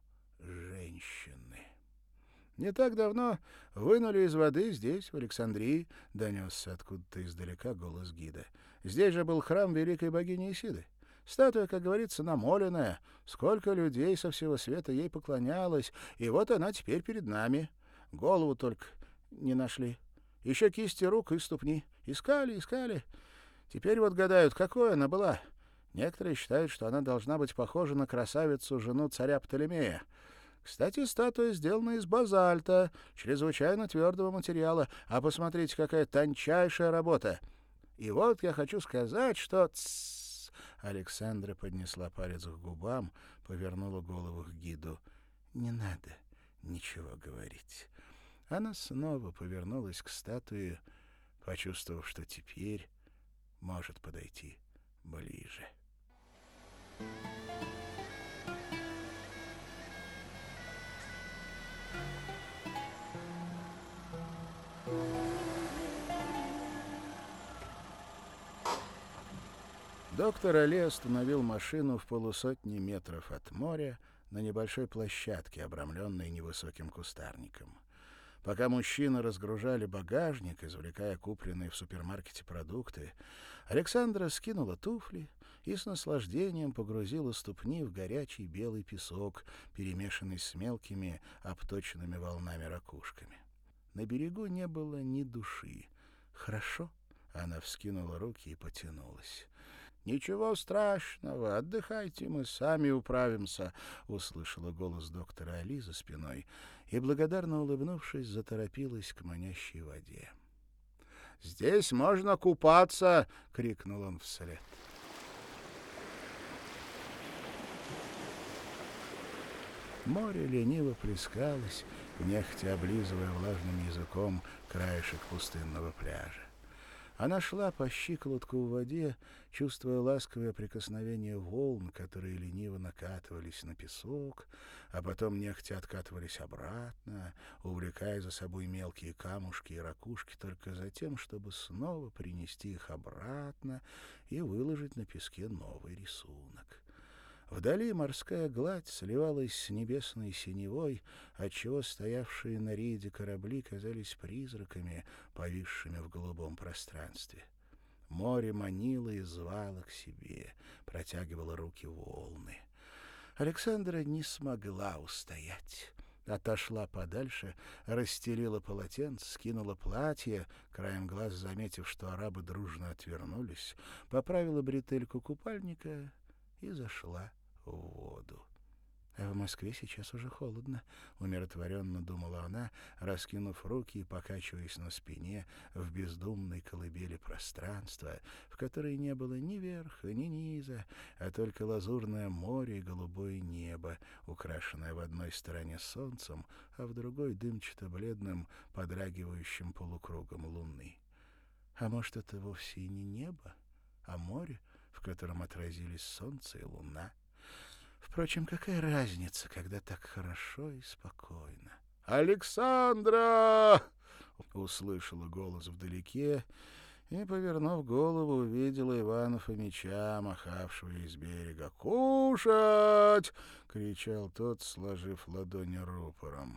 женщины. Не так давно вынули из воды здесь, в Александрии, — донесся откуда-то издалека голос гида. Здесь же был храм великой богини Исиды. Статуя, как говорится, намоленная. Сколько людей со всего света ей поклонялось, и вот она теперь перед нами. Голову только не нашли. Еще кисти рук и ступни. Искали, искали. Теперь вот гадают, какой она была. Некоторые считают, что она должна быть похожа на красавицу, жену царя Птолемея. Кстати, статуя сделана из базальта, чрезвычайно твердого материала. А посмотрите, какая тончайшая работа. И вот я хочу сказать, что... Тссс! Александра поднесла палец к губам, повернула голову к гиду. Не надо ничего говорить. Она снова повернулась к статуе, почувствовав, что теперь может подойти ближе. Доктор Али остановил машину в полусотни метров от моря на небольшой площадке, обрамленной невысоким кустарником. Пока мужчины разгружали багажник, извлекая купленные в супермаркете продукты, Александра скинула туфли и с наслаждением погрузила ступни в горячий белый песок, перемешанный с мелкими, обточенными волнами ракушками. На берегу не было ни души. «Хорошо?» — она вскинула руки и потянулась. «Ничего страшного, отдыхайте, мы сами управимся», — услышала голос доктора Али за спиной и, благодарно улыбнувшись, заторопилась к манящей воде. «Здесь можно купаться!» — крикнул он вслед. Море лениво плескалось, нехотя облизывая влажным языком краешек пустынного пляжа. Она шла по щиколотку в воде, чувствуя ласковое прикосновение волн, которые лениво накатывались на песок, а потом нехотя откатывались обратно, увлекая за собой мелкие камушки и ракушки только за тем, чтобы снова принести их обратно и выложить на песке новый рисунок. Вдали морская гладь сливалась с небесной синевой, отчего стоявшие на рейде корабли казались призраками, повисшими в голубом пространстве. Море манило и звало к себе, протягивало руки волны. Александра не смогла устоять. Отошла подальше, расстелила полотенце, скинула платье, краем глаз заметив, что арабы дружно отвернулись, поправила бретельку купальника и зашла в воду. А в Москве сейчас уже холодно, умиротворенно думала она, раскинув руки и покачиваясь на спине в бездумной колыбели пространства, в которой не было ни верха, ни низа, а только лазурное море и голубое небо, украшенное в одной стороне солнцем, а в другой дымчато-бледным, подрагивающим полукругом луны. А может, это вовсе и не небо, а море, в котором отразились солнце и луна? Впрочем, какая разница, когда так хорошо и спокойно? «Александра!» — услышала голос вдалеке и, повернув голову, увидела Ивана Фомича, махавшего из берега. «Кушать!» — кричал тот, сложив ладони рупором.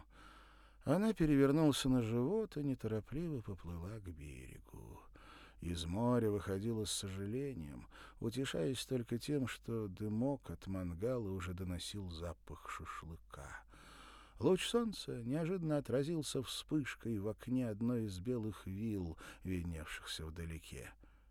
Она перевернулась на живот и неторопливо поплыла к берегу. Из моря выходила с сожалением, утешаясь только тем, что дымок от мангала уже доносил запах шашлыка. Луч солнца неожиданно отразился вспышкой в окне одной из белых вилл, видневшихся вдалеке.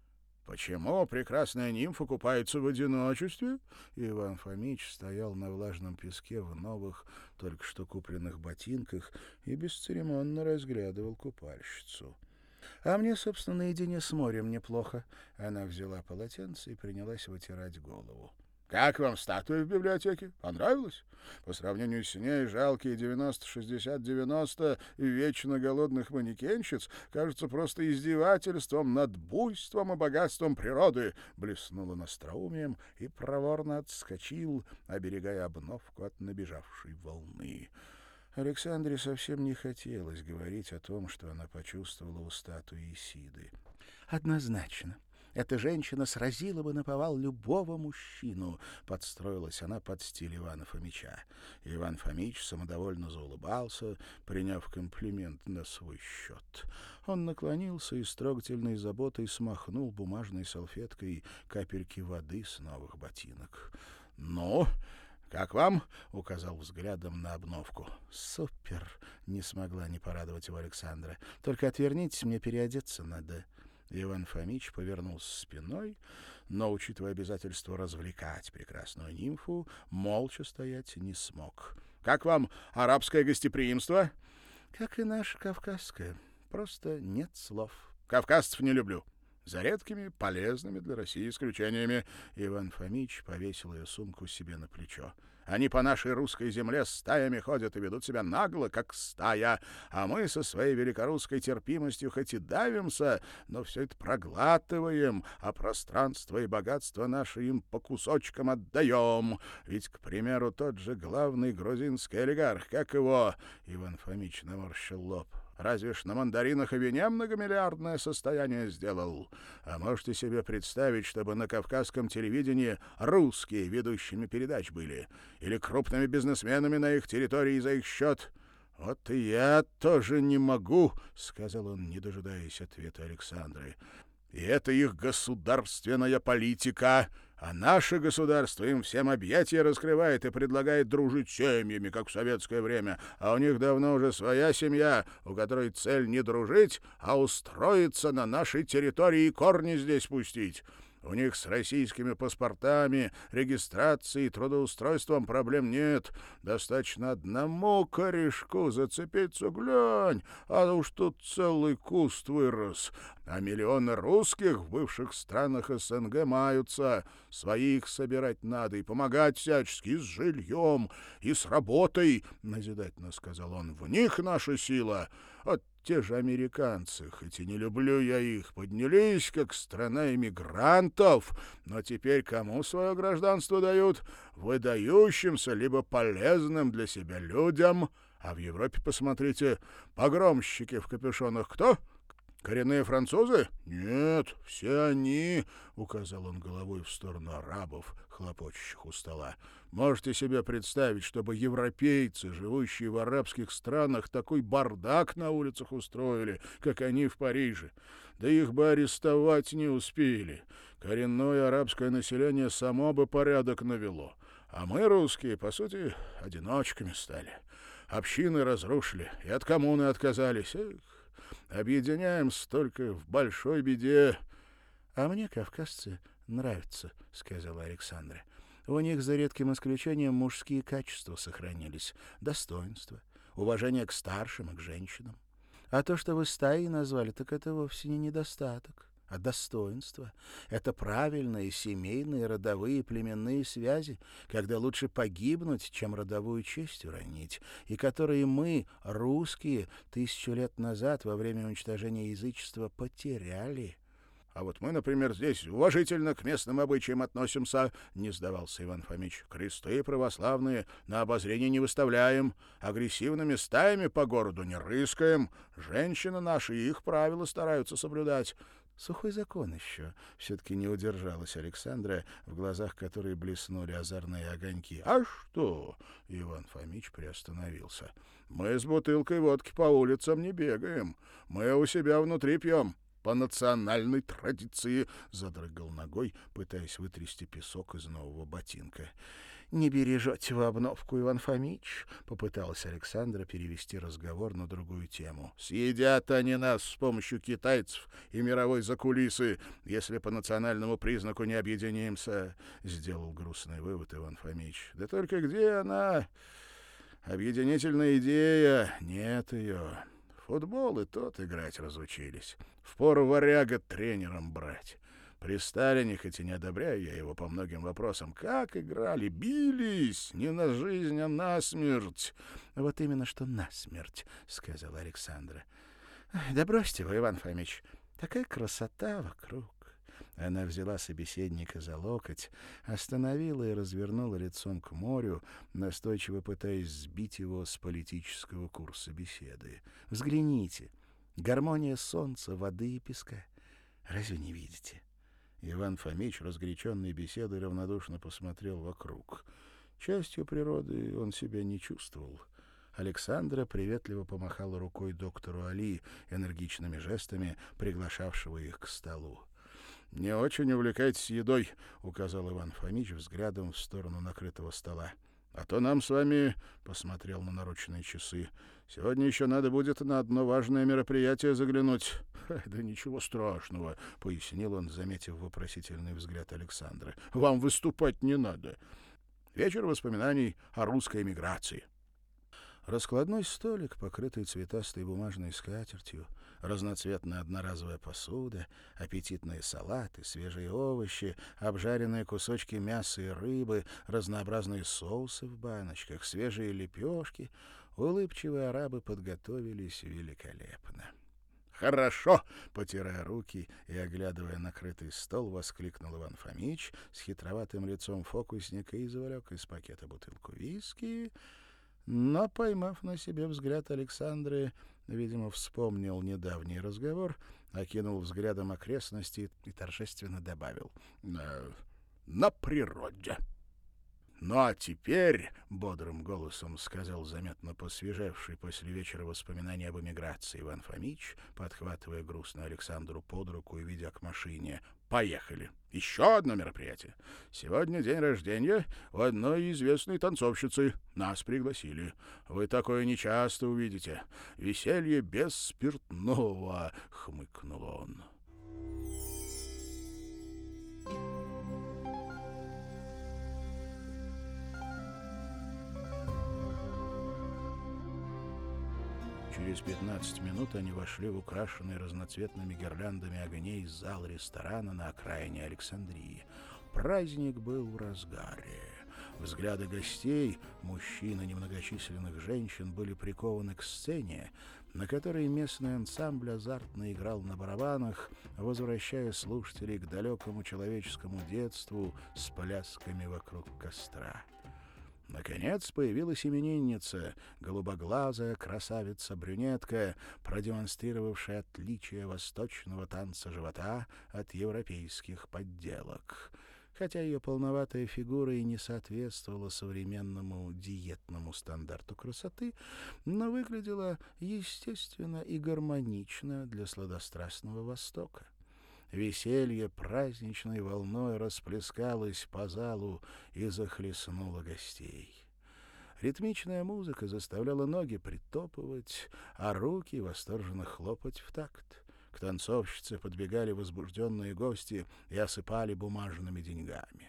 «Почему прекрасная нимфа купается в одиночестве?» Иван Фомич стоял на влажном песке в новых, только что купленных ботинках и бесцеремонно разглядывал купальщицу. «А мне, собственно, наедине с морем неплохо». Она взяла полотенце и принялась вытирать голову. «Как вам статуя в библиотеке? Понравилось? По сравнению с ней жалкие девяносто-шестьдесят-девяносто вечно голодных манекенщиц кажутся просто издевательством над буйством и богатством природы», блеснула остроумием и проворно отскочил, оберегая обновку от набежавшей волны. Александре совсем не хотелось говорить о том, что она почувствовала у статуи Исиды. «Однозначно. Эта женщина сразила бы наповал любого мужчину», — подстроилась она под стиль Ивана Фомича. Иван Фомич самодовольно заулыбался, приняв комплимент на свой счет. Он наклонился и с трогательной заботой смахнул бумажной салфеткой капельки воды с новых ботинок. «Ну, как вам?» — указал взглядом на обновку. «Супер!» — не смогла не порадовать его Александра. «Только отвернитесь, мне переодеться надо». Иван Фомич повернулся спиной, но, учитывая обязательство развлекать прекрасную нимфу, молча стоять не смог. «Как вам арабское гостеприимство?» «Как и наше кавказское. Просто нет слов». «Кавказцев не люблю. За редкими, полезными для России исключениями». Иван Фомич повесил ее сумку себе на плечо. «Они по нашей русской земле стаями ходят и ведут себя нагло, как стая, а мы со своей великорусской терпимостью хоть и давимся, но все это проглатываем, а пространство и богатство наши им по кусочкам отдаем. Ведь, к примеру, тот же главный грузинский олигарх, как его...» Иван Фомич наморщил лоб. «Разве ж на мандаринах и вине многомиллиардное состояние сделал? А можете себе представить, чтобы на кавказском телевидении русские ведущими передач были? Или крупными бизнесменами на их территории за их счет? «Вот и я тоже не могу», — сказал он, не дожидаясь ответа Александры. «И это их государственная политика, а наше государство им всем объятия раскрывает и предлагает дружить с семьями, как в советское время, а у них давно уже своя семья, у которой цель не дружить, а устроиться на нашей территории и корни здесь пустить». У них с российскими паспортами, регистрацией, трудоустройством проблем нет. Достаточно одному корешку зацепиться, глянь, а уж тут целый куст вырос. А миллионы русских в бывших странах СНГ маются. Своих собирать надо и помогать всячески, и с жильем, и с работой, — назидательно сказал он. В них наша сила. Вот те же американцы, хоть и не люблю я их, поднялись как страна иммигрантов, но теперь кому свое гражданство дают? Выдающимся либо полезным для себя людям. А в Европе, посмотрите, погромщики в капюшонах кто? Коренные французы? Нет, все они, — указал он головой в сторону арабов, хлопочущих у стола. Можете себе представить, чтобы европейцы, живущие в арабских странах, такой бардак на улицах устроили, как они в Париже? Да их бы арестовать не успели. Коренное арабское население само бы порядок навело. А мы, русские, по сути, одиночками стали. Общины разрушили и от коммуны отказались. Эх, объединяемся только в большой беде. — А мне кавказцы нравятся, — сказала Александра. У них, за редким исключением, мужские качества сохранились. Достоинство, уважение к старшим и к женщинам. А то, что вы стаей назвали, так это вовсе не недостаток, а достоинство. Это правильные семейные, родовые, племенные связи, когда лучше погибнуть, чем родовую честь уронить, и которые мы, русские, тысячу лет назад во время уничтожения язычества потеряли. А вот мы, например, здесь уважительно к местным обычаям относимся, — не сдавался Иван Фомич. Кресты православные на обозрение не выставляем, агрессивными стаями по городу не рыскаем, женщины наши их правила стараются соблюдать. Сухой закон еще. Все-таки не удержалась Александра, в глазах которой блеснули озорные огоньки. — А что? — Иван Фомич приостановился. — Мы с бутылкой водки по улицам не бегаем. Мы у себя внутри пьем. По национальной традиции, — задрыгал ногой, пытаясь вытрясти песок из нового ботинка. — Не бережете вы обновку, Иван Фомич, — попыталась Александра перевести разговор на другую тему. — Съедят они нас с помощью китайцев и мировой закулисы, если по национальному признаку не объединимся, — сделал грустный вывод Иван Фомич. — Да только где она? Объединительная идея, нет ее. Футбол и тот играть разучились. Впору варяга тренером брать. При Сталине, хоть и не одобряю я его по многим вопросам, как играли, бились, не на жизнь, а на смерть. — Вот именно что на смерть, — сказала Александра. — Да бросьте вы, Иван Фомич, такая красота вокруг. Она взяла собеседника за локоть, остановила и развернула лицом к морю, настойчиво пытаясь сбить его с политического курса беседы. «Взгляните! Гармония солнца, воды и песка. Разве не видите?» Иван Фомич, разгоряченный беседой, равнодушно посмотрел вокруг. Частью природы он себя не чувствовал. Александра приветливо помахала рукой доктору Али, энергичными жестами приглашавшего их к столу. — Не очень увлекайтесь едой, — указал Иван Фомич взглядом в сторону накрытого стола. — А то нам с вами, — посмотрел на наручные часы, — сегодня еще надо будет на одно важное мероприятие заглянуть. — Да ничего страшного, — пояснил он, заметив вопросительный взгляд Александры. — Вам выступать не надо. Вечер воспоминаний о русской эмиграции. Раскладной столик, покрытый цветастой бумажной скатертью, разноцветная одноразовая посуда, аппетитные салаты, свежие овощи, обжаренные кусочки мяса и рыбы, разнообразные соусы в баночках, свежие лепешки. Улыбчивые арабы подготовились великолепно. «Хорошо!» — потирая руки и оглядывая накрытый стол, воскликнул Иван Фомич с хитроватым лицом фокусника и извлек из пакета бутылку виски. Но, поймав на себе взгляд Александры, видимо, вспомнил недавний разговор, окинул взглядом окрестности и торжественно добавил: «На, на природе». «Ну а теперь», — бодрым голосом сказал заметно посвежевший после вечера воспоминания об эмиграции Иван Фомич, подхватывая грустную Александру под руку и ведя к машине, «поехали! Еще одно мероприятие. Сегодня день рождения у одной известной танцовщицы. Нас пригласили. Вы такое нечасто увидите. Веселье без спиртного», — хмыкнул он. Через пятнадцать минут они вошли в украшенный разноцветными гирляндами огней зал ресторана на окраине Александрии. Праздник был в разгаре. Взгляды гостей, мужчин и немногочисленных женщин, были прикованы к сцене, на которой местный ансамбль азартно играл на барабанах, возвращая слушателей к далекому человеческому детству с плясками вокруг костра. Наконец появилась именинница, голубоглазая красавица-брюнетка, продемонстрировавшая отличие восточного танца живота от европейских подделок. Хотя ее полноватая фигура и не соответствовала современному диетному стандарту красоты, но выглядела естественно и гармонично для сладострастного Востока. Веселье праздничной волной расплескалось по залу и захлестнуло гостей. Ритмичная музыка заставляла ноги притопывать, а руки восторженно хлопать в такт. К танцовщице подбегали возбужденные гости и осыпали бумажными деньгами.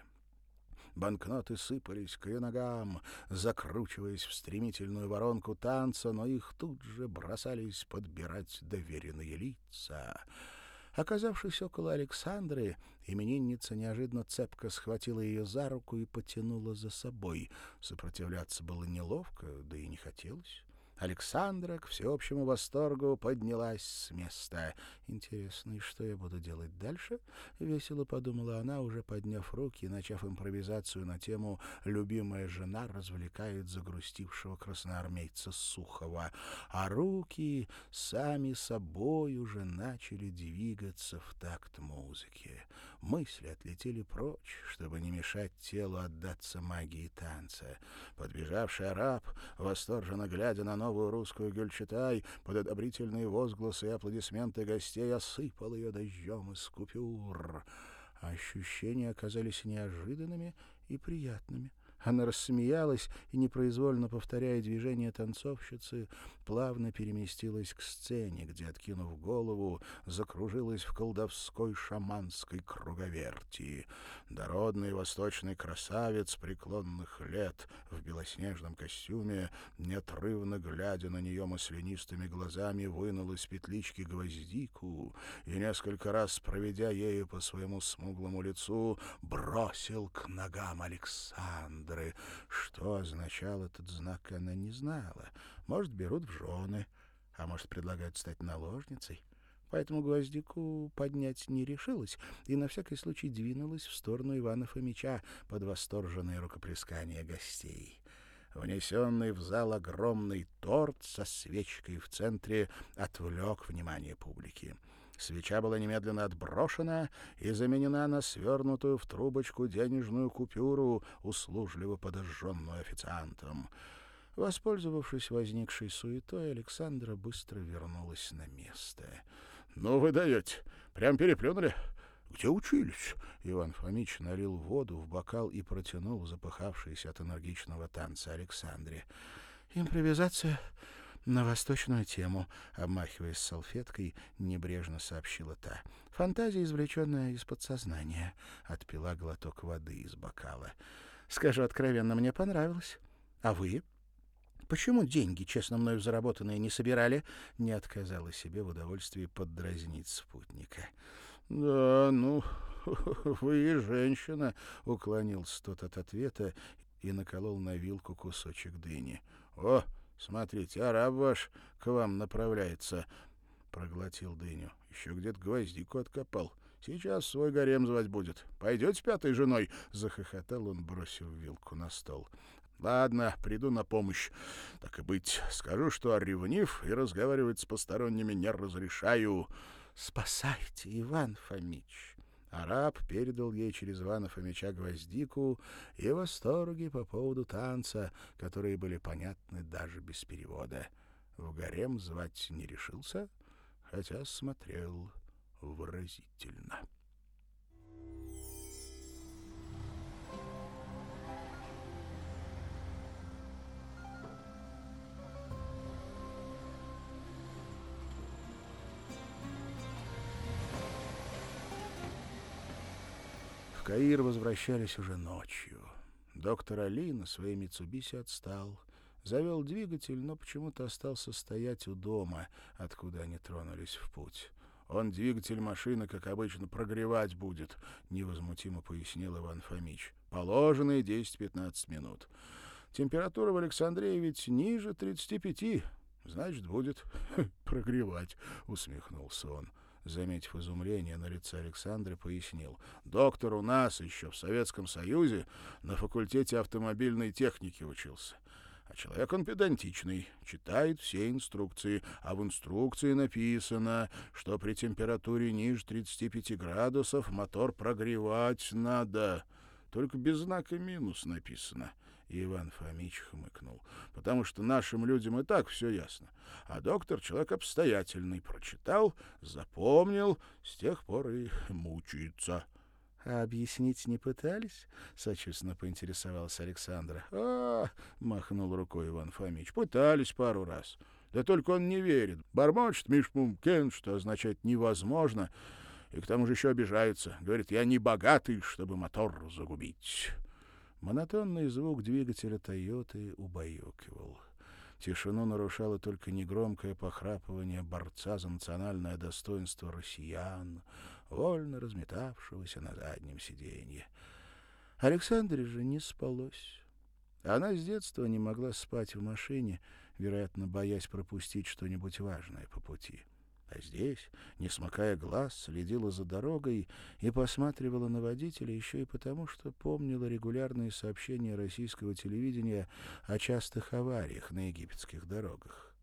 Банкноты сыпались к ее ногам, закручиваясь в стремительную воронку танца, но их тут же бросались подбирать доверенные лица. Оказавшись около Александры, именинница неожиданно цепко схватила ее за руку и потянула за собой. Сопротивляться было неловко, да и не хотелось. Александра, к всеобщему восторгу, поднялась с места. «Интересно, и что я буду делать дальше?» — весело подумала она, уже подняв руки и начав импровизацию на тему «Любимая жена развлекает загрустившего красноармейца Сухова». А руки сами собой уже начали двигаться в такт музыки. Мысли отлетели прочь, чтобы не мешать телу отдаться магии танца. Подбежавший араб, восторженно глядя на новую русскую Гюльчатай, под одобрительные возгласы и аплодисменты гостей осыпал ее дождем из купюр. Ощущения оказались неожиданными и приятными. Она рассмеялась и, непроизвольно повторяя движения танцовщицы, плавно переместилась к сцене, где, откинув голову, закружилась в колдовской шаманской круговерти. Дородный восточный красавец преклонных лет в белоснежном костюме, неотрывно глядя на нее маслянистыми глазами, вынул из петлички гвоздику и, несколько раз проведя ею по своему смуглому лицу, бросил к ногам Александры. Что означал этот знак, она не знала. Может, берут в жены, а может, предлагают стать наложницей. Поэтому гвоздику поднять не решилась и на всякий случай двинулась в сторону Ивана Фомича под восторженные рукоплескания гостей. Внесенный в зал огромный торт со свечкой в центре отвлек внимание публики. Свеча была немедленно отброшена и заменена на свернутую в трубочку денежную купюру, услужливо подожженную официантом. Воспользовавшись возникшей суетой, Александра быстро вернулась на место. — Ну вы даете! Прям переплюнули! Где учились? Иван Фомич налил воду в бокал и протянул запыхавшейся от энергичного танца Александре. — Импровизация на восточную тему, — обмахиваясь салфеткой, небрежно сообщила та. — Фантазия, извлеченная из подсознания. Отпила глоток воды из бокала. — Скажу откровенно, мне понравилось. А вы? Почему деньги, честно мною заработанные, не собирали? Не отказала себе в удовольствии поддразнить спутника. — Да, ну, вы и женщина, — уклонился тот от ответа и наколол на вилку кусочек дыни. — О! Смотрите, араб ваш к вам направляется. Проглотил дыню. Еще где-то гвоздику откопал. Сейчас свой гарем звать будет. Пойдете пятой женой? Захохотал он, бросив вилку на стол. Ладно, приду на помощь. Так и быть, скажу, что ревнив и разговаривать с посторонними не разрешаю. Спасайте, Иван Фомич. Араб передал ей через Ивана Фомича гвоздику и восторги по поводу танца, которые были понятны даже без перевода. В гарем звать не решился, хотя смотрел выразительно. В Каир возвращались уже ночью. Доктор Али на своей Митсубиси отстал, завел двигатель, но почему-то остался стоять у дома, откуда они тронулись в путь. «Он двигатель машины, как обычно, прогревать будет», — невозмутимо пояснил Иван Фомич. «Положенные десять-пятнадцать минут. Температура в Александрии ведь ниже тридцати пяти, значит, будет прогревать», — усмехнулся он. Заметив изумление на лице Александра, пояснил. «Доктор у нас еще в Советском Союзе на факультете автомобильной техники учился. А человек он педантичный, читает все инструкции, а в инструкции написано, что при температуре ниже тридцати пяти градусов мотор прогревать надо. Только без знака минус написано». И Иван Фомич хмыкнул. «Потому что нашим людям и так все ясно. А доктор человек обстоятельный, прочитал, запомнил, с тех пор и мучается». «А объяснить не пытались?» — сочувственно поинтересовался Александр. «А, — махнул рукой Иван Фомич, — пытались пару раз. Да только он не верит. Бормочет миш-мум-кен, что означает «невозможно», и к тому же еще обижается. Говорит, я не богатый, чтобы мотор загубить». Монотонный звук двигателя «Тойоты» убаюкивал. Тишину нарушало только негромкое похрапывание борца за национальное достоинство россиян, вольно разметавшегося на заднем сиденье. Александре же не спалось. Она с детства не могла спать в машине, вероятно, боясь пропустить что-нибудь важное по пути. А здесь, не смыкая глаз, следила за дорогой и посматривала на водителя еще и потому, что помнила регулярные сообщения российского телевидения о частых авариях на египетских дорогах.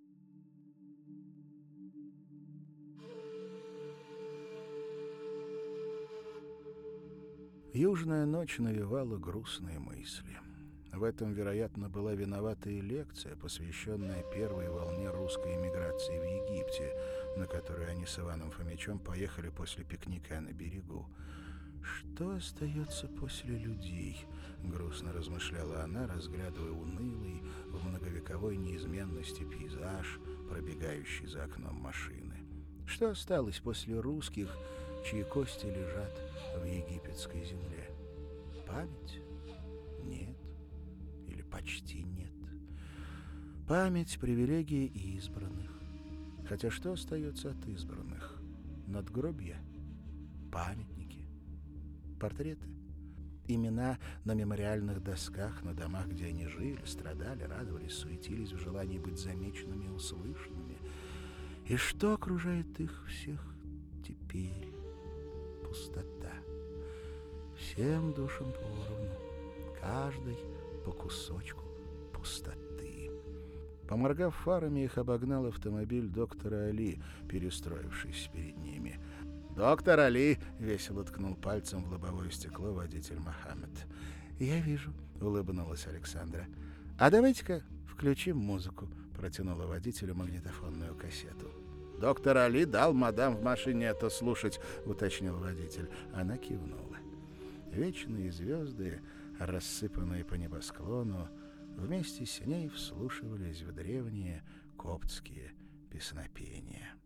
Южная ночь навевала грустные мысли. В этом, вероятно, была виновата и лекция, посвященная первой волне русской эмиграции в Египте, на которую они с Иваном Фомичом поехали после пикника на берегу. «Что остается после людей?» — грустно размышляла она, разглядывая унылый, в многовековой неизменности пейзаж, пробегающий за окном машины. «Что осталось после русских, чьи кости лежат в египетской земле? Память? Нет. Или почти нет. Память — привилегия избранных. Хотя что остается от избранных? Надгробья? Памятники? Портреты? Имена на мемориальных досках, на домах, где они жили, страдали, радовались, суетились в желании быть замеченными и услышанными. И что окружает их всех теперь? Пустота. Всем душам поровну, каждый по кусочку пустоты. Поморгав фарами, их обогнал автомобиль доктора Али, перестроившись перед ними. «Доктор Али!» — весело ткнул пальцем в лобовое стекло водитель Мохаммед. «Я вижу», — улыбнулась Александра. «А давайте-ка включим музыку», — протянула водителю магнитофонную кассету. «Доктор Али дал мадам в машине это слушать», — уточнил водитель. Она кивнула. Вечные звезды, рассыпанные по небосклону, вместе с ней вслушивались в древние коптские песнопения.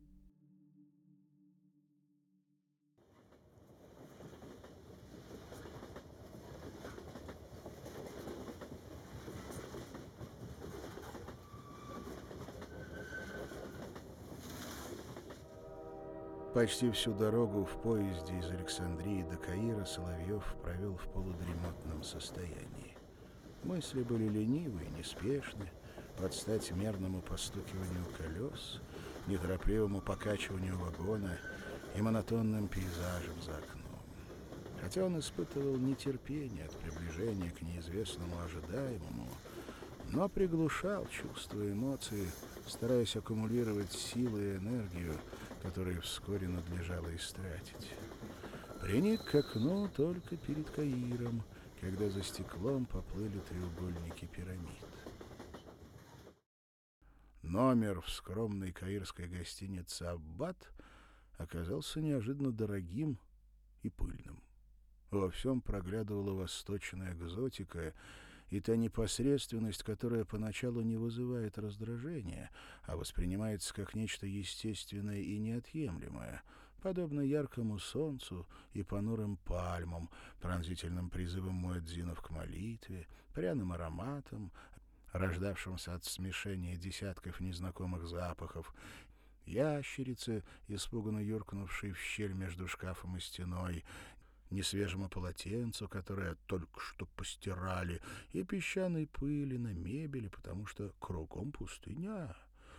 Почти всю дорогу в поезде из Александрии до Каира Соловьев провел в полудремотном состоянии. Мысли были ленивы и неспешны, под стать мерному постукиванию колес, неторопливому покачиванию вагона и монотонным пейзажем за окном. Хотя он испытывал нетерпение от приближения к неизвестному ожидаемому, но приглушал чувства и эмоции, стараясь аккумулировать силы и энергию, которые вскоре надлежало истратить. Приник к окну только перед Каиром, когда за стеклом поплыли треугольники пирамид. Номер в скромной каирской гостинице «Аббат» оказался неожиданно дорогим и пыльным. Во всем проглядывала восточная экзотика и та непосредственность, которая поначалу не вызывает раздражения, а воспринимается как нечто естественное и неотъемлемое, подобно яркому солнцу и понурым пальмам, пронзительным призывам муэдзинов к молитве, пряным ароматам, рождавшимся от смешения десятков незнакомых запахов, ящерицы, испуганно юркнувшей в щель между шкафом и стеной, несвежему полотенцу, которое только что постирали, и песчаной пыли на мебели, потому что кругом пустыня.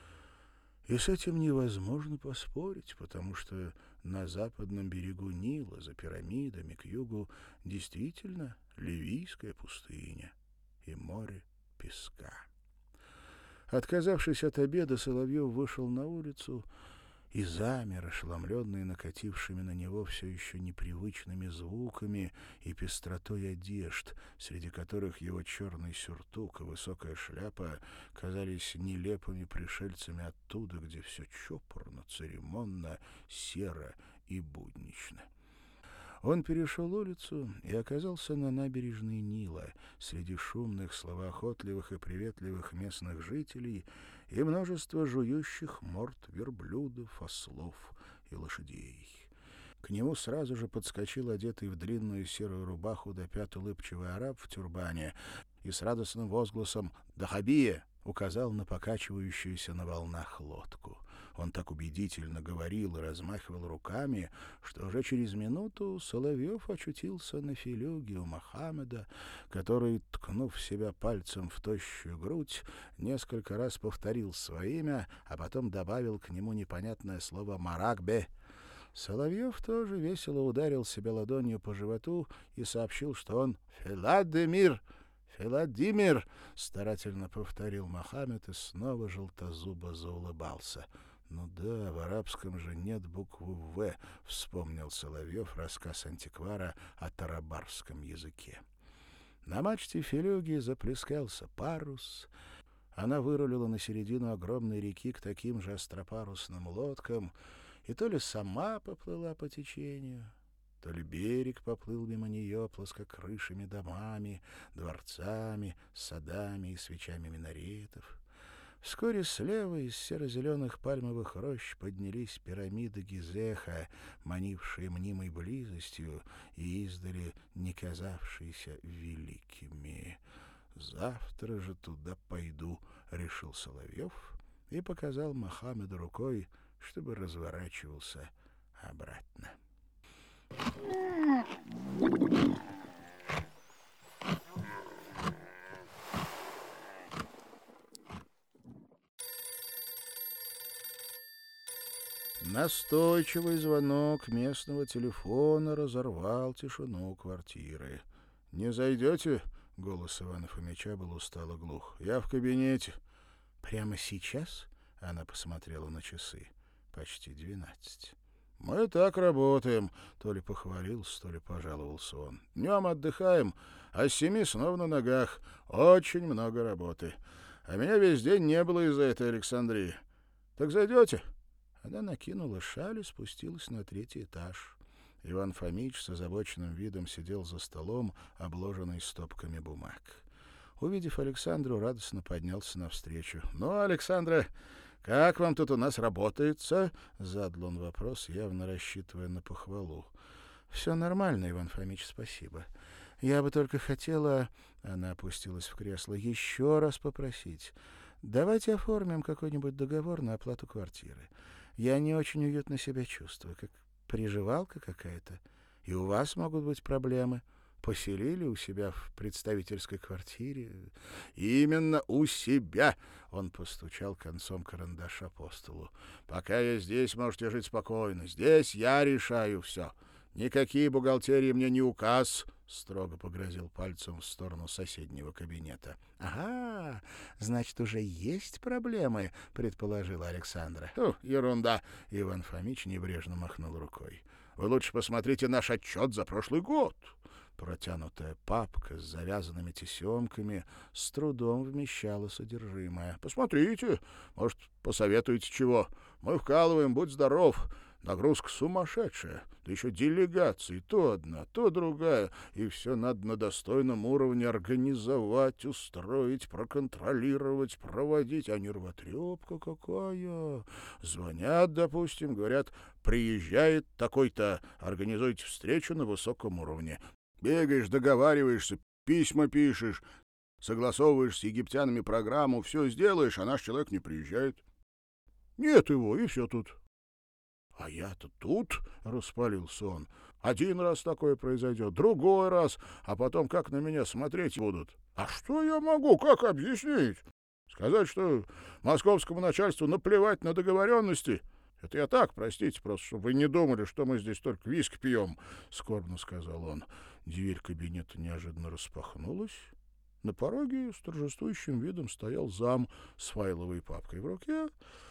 И с этим невозможно поспорить, потому что на западном берегу Нила, за пирамидами, к югу, действительно ливийская пустыня и море песка. Отказавшись от обеда, Соловьев вышел на улицу и замер, ошеломленный накатившими на него все еще непривычными звуками и пестротой одежд, среди которых его черный сюртук и высокая шляпа казались нелепыми пришельцами оттуда, где все чопорно, церемонно, серо и буднично. Он перешел улицу и оказался на набережной Нила, среди шумных, словоохотливых и приветливых местных жителей и множества жующих морд верблюдов, ослов и лошадей. К нему сразу же подскочил одетый в длинную серую рубаху до пят улыбчивый араб в тюрбане и с радостным возгласом «Дахабия!» указал на покачивающуюся на волнах лодку. Он так убедительно говорил и размахивал руками, что уже через минуту Соловьев очутился на филюге у Мохаммеда, который, ткнув себя пальцем в тощую грудь, несколько раз повторил свое имя, а потом добавил к нему непонятное слово «маракбе». Соловьев тоже весело ударил себя ладонью по животу и сообщил, что он «Филадемир». «Филадимир», — старательно повторил Мохаммед и снова желтозубо заулыбался. «Ну да, в арабском же нет буквы «В», — вспомнил Соловьев рассказ антиквара о тарабарском языке. На мачте филюги заплескался парус. Она вырулила на середину огромной реки к таким же остропарусным лодкам и то ли сама поплыла по течению, то ли берег поплыл мимо нее плоскокрышими домами, дворцами, садами и свечами минаретов. Вскоре слева из серо-зеленых пальмовых рощ поднялись пирамиды Гизеха, манившие мнимой близостью и издали не казавшиеся великими. «Завтра же туда пойду», — решил Соловьев и показал Мохаммеду рукой, чтобы разворачивался обратно. Настойчивый звонок местного телефона разорвал тишину квартиры. «Не зайдете?» — голос Ивана Фомича был устало глух. «Я в кабинете». «Прямо сейчас?» — она посмотрела на часы. «Почти двенадцать». «Мы так работаем», — то ли похвалился, то ли пожаловался он. «Днем отдыхаем, а с семи снова на ногах. Очень много работы. А меня весь день не было из-за этой Александрии. Так зайдете?» Она накинула шаль и спустилась на третий этаж. Иван Фомич с озабоченным видом сидел за столом, обложенный стопками бумаг. Увидев Александру, радостно поднялся навстречу. «Ну, Александра, как вам тут у нас работается?» — задал он вопрос, явно рассчитывая на похвалу. «Все нормально, Иван Фомич, спасибо. Я бы только хотела...» — она опустилась в кресло. «Еще раз попросить. Давайте оформим какой-нибудь договор на оплату квартиры. Я не очень уютно себя чувствую, как приживалка какая-то. И у вас могут быть проблемы. Поселили у себя в представительской квартире». «Именно у себя!» — он постучал концом карандаша по столу. «Пока я здесь, можете жить спокойно. Здесь я решаю все. Никакие бухгалтерии мне не указ», — строго погрозил пальцем в сторону соседнего кабинета. «Ага, значит, уже есть проблемы», — предположила Александра. «Фу, ерунда», — Иван Фомич небрежно махнул рукой. Вы лучше посмотрите наш отчет за прошлый год». Протянутая папка с завязанными тесемками с трудом вмещала содержимое. «Посмотрите, может, посоветуете чего. Мы вкалываем, будь здоров. Нагрузка сумасшедшая. Да еще делегации, то одна, то другая. И все надо на достойном уровне организовать, устроить, проконтролировать, проводить. А нервотрепка какая! Звонят, допустим, говорят, приезжает такой-то, организуйте встречу на высоком уровне. Бегаешь, договариваешься, письма пишешь, согласовываешь с египтянами программу, все сделаешь, а наш человек не приезжает. Нет его, и все тут». «А я-то тут», — распалился он. «Один раз такое произойдет, другой раз, а потом как на меня смотреть будут? А что я могу, как объяснить? Сказать, что московскому начальству наплевать на договоренности? Это я так, простите, просто чтобы вы не думали, что мы здесь только виски пьем», — скорбно сказал он. Дверь кабинета неожиданно распахнулась. На пороге с торжествующим видом стоял зам с файловой папкой в руке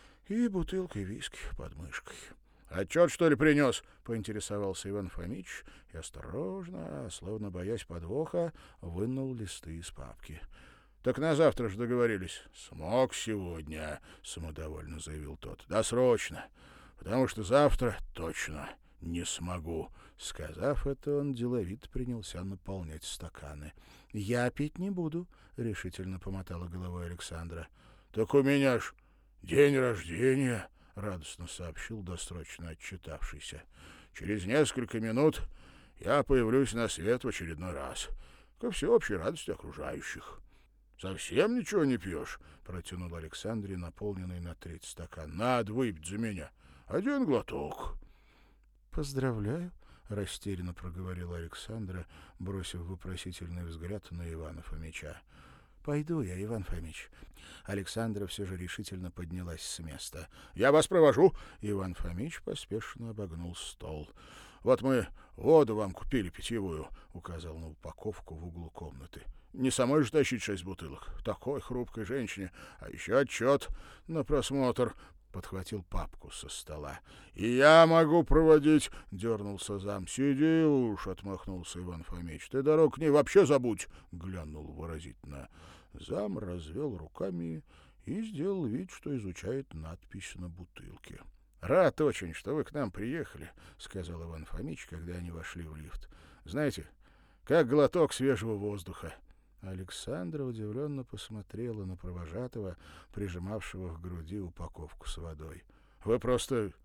и бутылкой виски под мышкой. «Отчет, что ли, принес?» — поинтересовался Иван Фомич и осторожно, словно боясь подвоха, вынул листы из папки. «Так на завтра же договорились». «Смог сегодня», — самодовольно заявил тот. «Досрочно, потому что завтра точно не смогу». Сказав это, он деловито принялся наполнять стаканы. «Я пить не буду», — решительно помотала головой Александра. «Так у меня ж день рождения», — радостно сообщил досрочно отчитавшийся. «Через несколько минут я появлюсь на свет в очередной раз, ко всеобщей радости окружающих». «Совсем ничего не пьешь?» — протянул Александре наполненный на треть стакан. «Надо выпить за меня. Один глоток». «Поздравляю», — растерянно проговорила Александра, бросив вопросительный взгляд на Ивана Фомича. «Пойду я, Иван Фомич». Александра все же решительно поднялась с места. «Я вас провожу». Иван Фомич поспешно обогнул стол. «Вот мы воду вам купили питьевую», — указал на упаковку в углу комнаты. «Не самой же тащить шесть бутылок. Такой хрупкой женщине. А еще отчет на просмотр». Подхватил папку со стола. «И я могу проводить», — дернулся зам. «Сиди уж», — отмахнулся Иван Фомич. «Ты дорогу к ней вообще забудь», — глянул выразительно. Зам развел руками и сделал вид, что изучает надпись на бутылке. «Рад очень, что вы к нам приехали», — сказал Иван Фомич, когда они вошли в лифт. «Знаете, как глоток свежего воздуха». Александра удивленно посмотрела на провожатого, прижимавшего к груди упаковку с водой. — Вы просто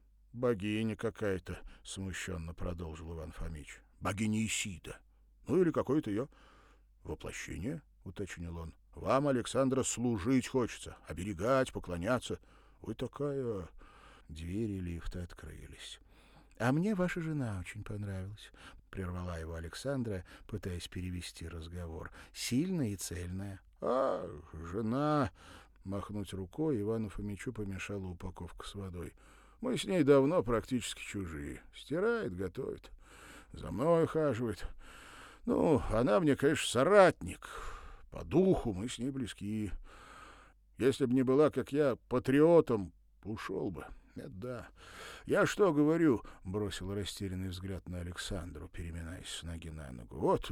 богиня какая-то, — смущенно продолжил Иван Фомич. — Богиня Исида. Ну или какое-то ее воплощение, — уточнил он. — Вам, Александра, служить хочется, оберегать, поклоняться. Вы такая... Двери лифта открылись. — А мне ваша жена очень понравилась, — прервала его Александра, пытаясь перевести разговор. — Сильная и цельная. — А, жена... Махнуть рукой Ивану Фомичу помешала упаковка с водой. — Мы с ней давно практически чужие. Стирает, готовит, за мной ухаживает. Ну, она мне, конечно, соратник. По духу мы с ней близки. Если бы не была, как я, патриотом, ушел бы. Это да. Я что говорю, — бросил растерянный взгляд на Александру, переминаясь с ноги на ногу. Вот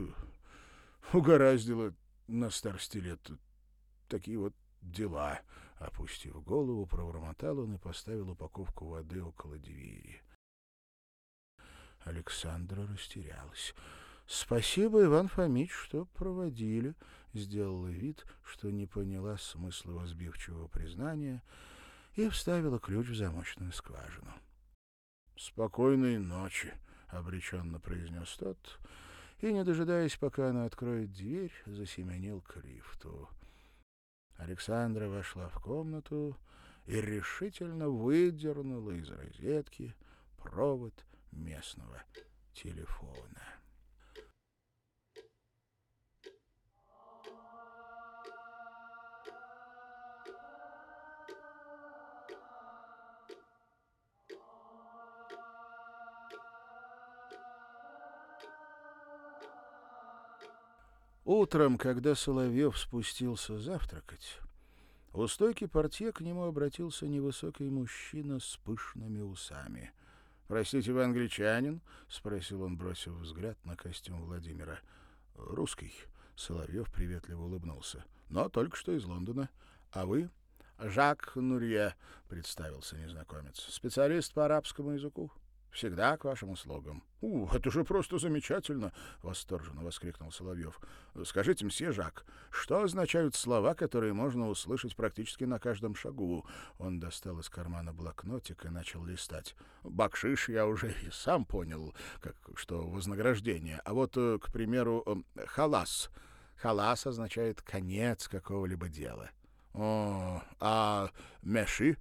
угораздило на старости лет такие вот дела. Опустив голову, пробормотал он и поставил упаковку воды около двери. Александра растерялась. — Спасибо, Иван Фомич, что проводили, — сделала вид, что не поняла смысла его сбивчивого признания, и вставила ключ в замочную скважину. — Спокойной ночи, — обреченно произнес тот, и, не дожидаясь, пока она откроет дверь, засеменил к лифту. Александра вошла в комнату и решительно выдернула из розетки провод местного телефона. Утром, когда Соловьев спустился завтракать, у стойки портье к нему обратился невысокий мужчина с пышными усами. «Простите, вы англичанин?» — спросил он, бросив взгляд на костюм Владимира. «Русский». Соловьев приветливо улыбнулся. «Но только что из Лондона. А вы?» «Жак Нурье», — представился незнакомец. «Специалист по арабскому языку. Всегда к вашим услугам». «У, это же просто замечательно!» — восторженно воскликнул Соловьев. «Скажите, мсье Жак, что означают слова, которые можно услышать практически на каждом шагу?» Он достал из кармана блокнотик и начал листать. «Бакшиш я уже и сам понял, как, что вознаграждение. А вот, к примеру, халас. Халас означает конец какого-либо дела. О, а меши?»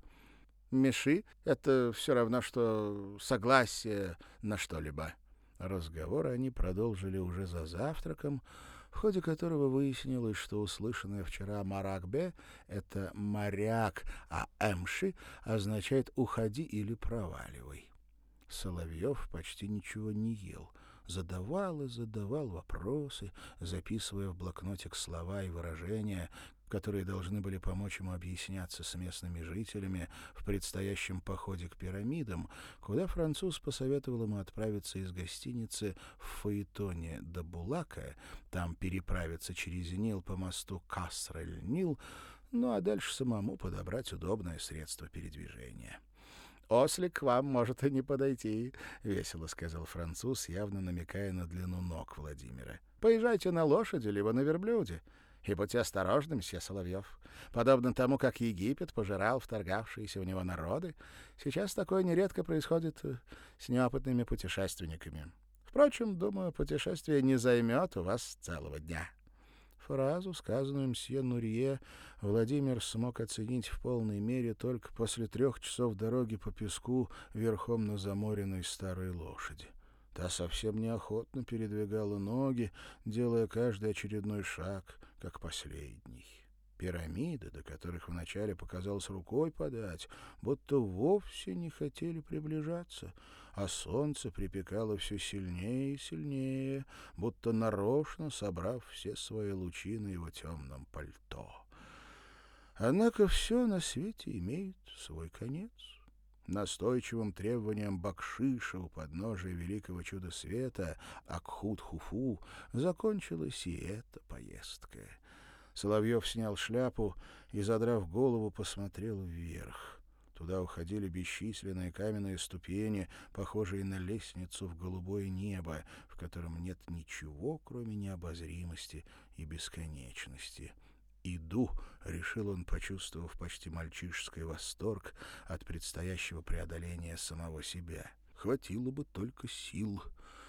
«Меши — это все равно, что согласие на что-либо». Разговор они продолжили уже за завтраком, в ходе которого выяснилось, что услышанное вчера «маракбе» — это «моряк», а «эмши» означает «уходи» или «проваливай». Соловьев почти ничего не ел. Задавал и задавал вопросы, записывая в блокнотик слова и выражения, которые должны были помочь ему объясняться с местными жителями в предстоящем походе к пирамидам, куда француз посоветовал ему отправиться из гостиницы в фаэтоне до Булака, там переправиться через Нил по мосту Каср-эль-Нил, ну а дальше самому подобрать удобное средство передвижения. «Ослик к вам может и не подойти», — весело сказал француз, явно намекая на длину ног Владимира. «Поезжайте на лошади, либо на верблюде. И будьте осторожны, мсье Соловьев. Подобно тому, как Египет пожирал вторгавшиеся в него народы, сейчас такое нередко происходит с неопытными путешественниками. Впрочем, думаю, путешествие не займет у вас целого дня». Фразу, сказанную мсье Нурье, Владимир смог оценить в полной мере только после трех часов дороги по песку верхом на заморенной старой лошади. Та совсем неохотно передвигала ноги, делая каждый очередной шаг, как последний. Пирамиды, до которых вначале показалось рукой подать, будто вовсе не хотели приближаться, а солнце припекало все сильнее и сильнее, будто нарочно собрав все свои лучи на его темном пальто. Однако все на свете имеет свой конец. Настойчивым требованием бакшиша у подножия великого чуда света Акхут-Хуфу закончилась и эта поездка. Соловьев снял шляпу и, задрав голову, посмотрел вверх. Туда уходили бесчисленные каменные ступени, похожие на лестницу в голубое небо, в котором нет ничего, кроме необозримости и бесконечности. «Иду», — решил он, почувствовав почти мальчишеский восторг от предстоящего преодоления самого себя. Хватило бы только сил.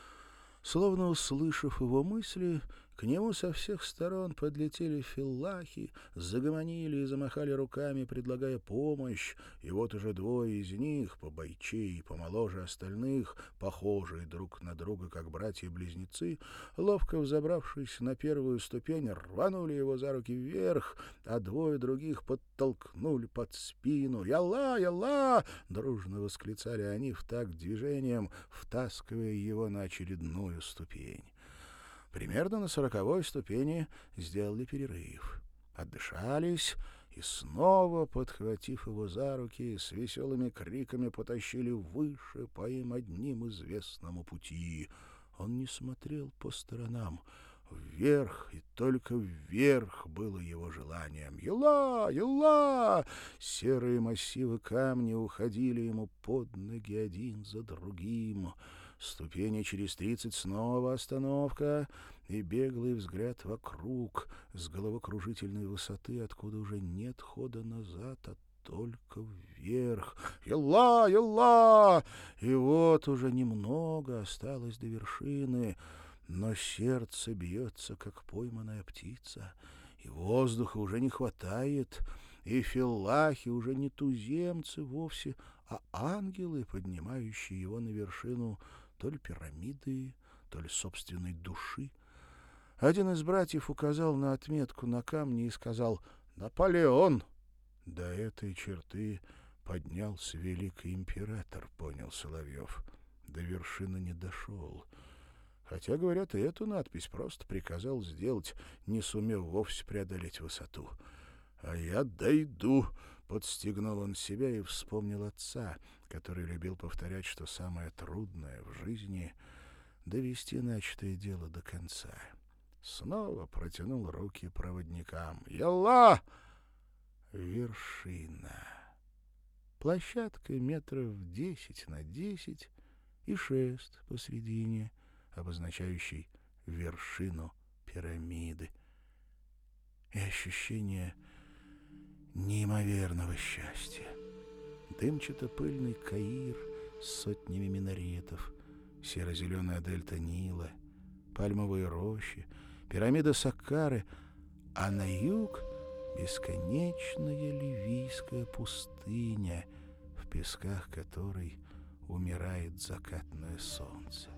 Словно услышав его мысли, к нему со всех сторон подлетели филлахи, загомонили и замахали руками, предлагая помощь, и вот уже двое из них, побойчей и помоложе остальных, похожие друг на друга, как братья-близнецы, ловко взобравшись на первую ступень, рванули его за руки вверх, а двое других подтолкнули под спину. «Ялла! Ялла!» — дружно восклицали они в такт движением, втаскивая его на очередную ступень. Примерно на сороковой ступени сделали перерыв. Отдышались и снова, подхватив его за руки, с веселыми криками потащили выше по им одним известному пути. Он не смотрел по сторонам. Вверх и только вверх было его желанием. «Елла! Елла!» Серые массивы камня уходили ему под ноги один за другим. Ступени через тридцать снова остановка и беглый взгляд вокруг с головокружительной высоты, откуда уже нет хода назад, а только вверх. «Елла! Елла!» И вот уже немного осталось до вершины, но сердце бьется, как пойманная птица, и воздуха уже не хватает, и филлахи уже не туземцы вовсе, а ангелы, поднимающие его на вершину то ли пирамиды, то ли собственной души. Один из братьев указал на отметку на камне и сказал «Наполеон!» До этой черты поднялся великий император, понял Соловьев. До вершины не дошел. Хотя, говорят, и эту надпись просто приказал сделать, не сумев вовсе преодолеть высоту. «А я дойду», — Подстегнул он себя и вспомнил отца, который любил повторять, что самое трудное в жизни — довести начатое дело до конца. Снова протянул руки проводникам. «Елла!» Вершина. Площадка метров десять на десять и шест посредине, обозначающий вершину пирамиды. И ощущение неимоверного счастья. Дымчато-пыльный Каир с сотнями минаретов, серо-зеленая дельта Нила, пальмовые рощи, пирамида Саккары, а на юг — бесконечная ливийская пустыня, в песках которой умирает закатное солнце.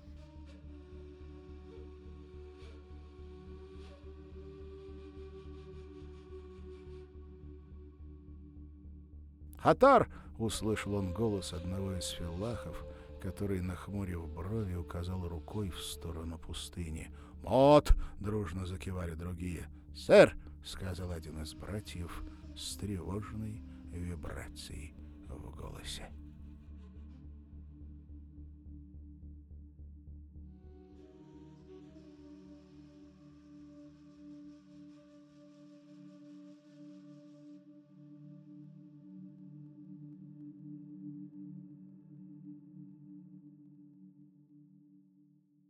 «Хатар!» — услышал он голос одного из филлахов, который, нахмурив брови, указал рукой в сторону пустыни. «Мот!» — дружно закивали другие. «Сэр!» — сказал один из братьев с тревожной вибрацией в голосе.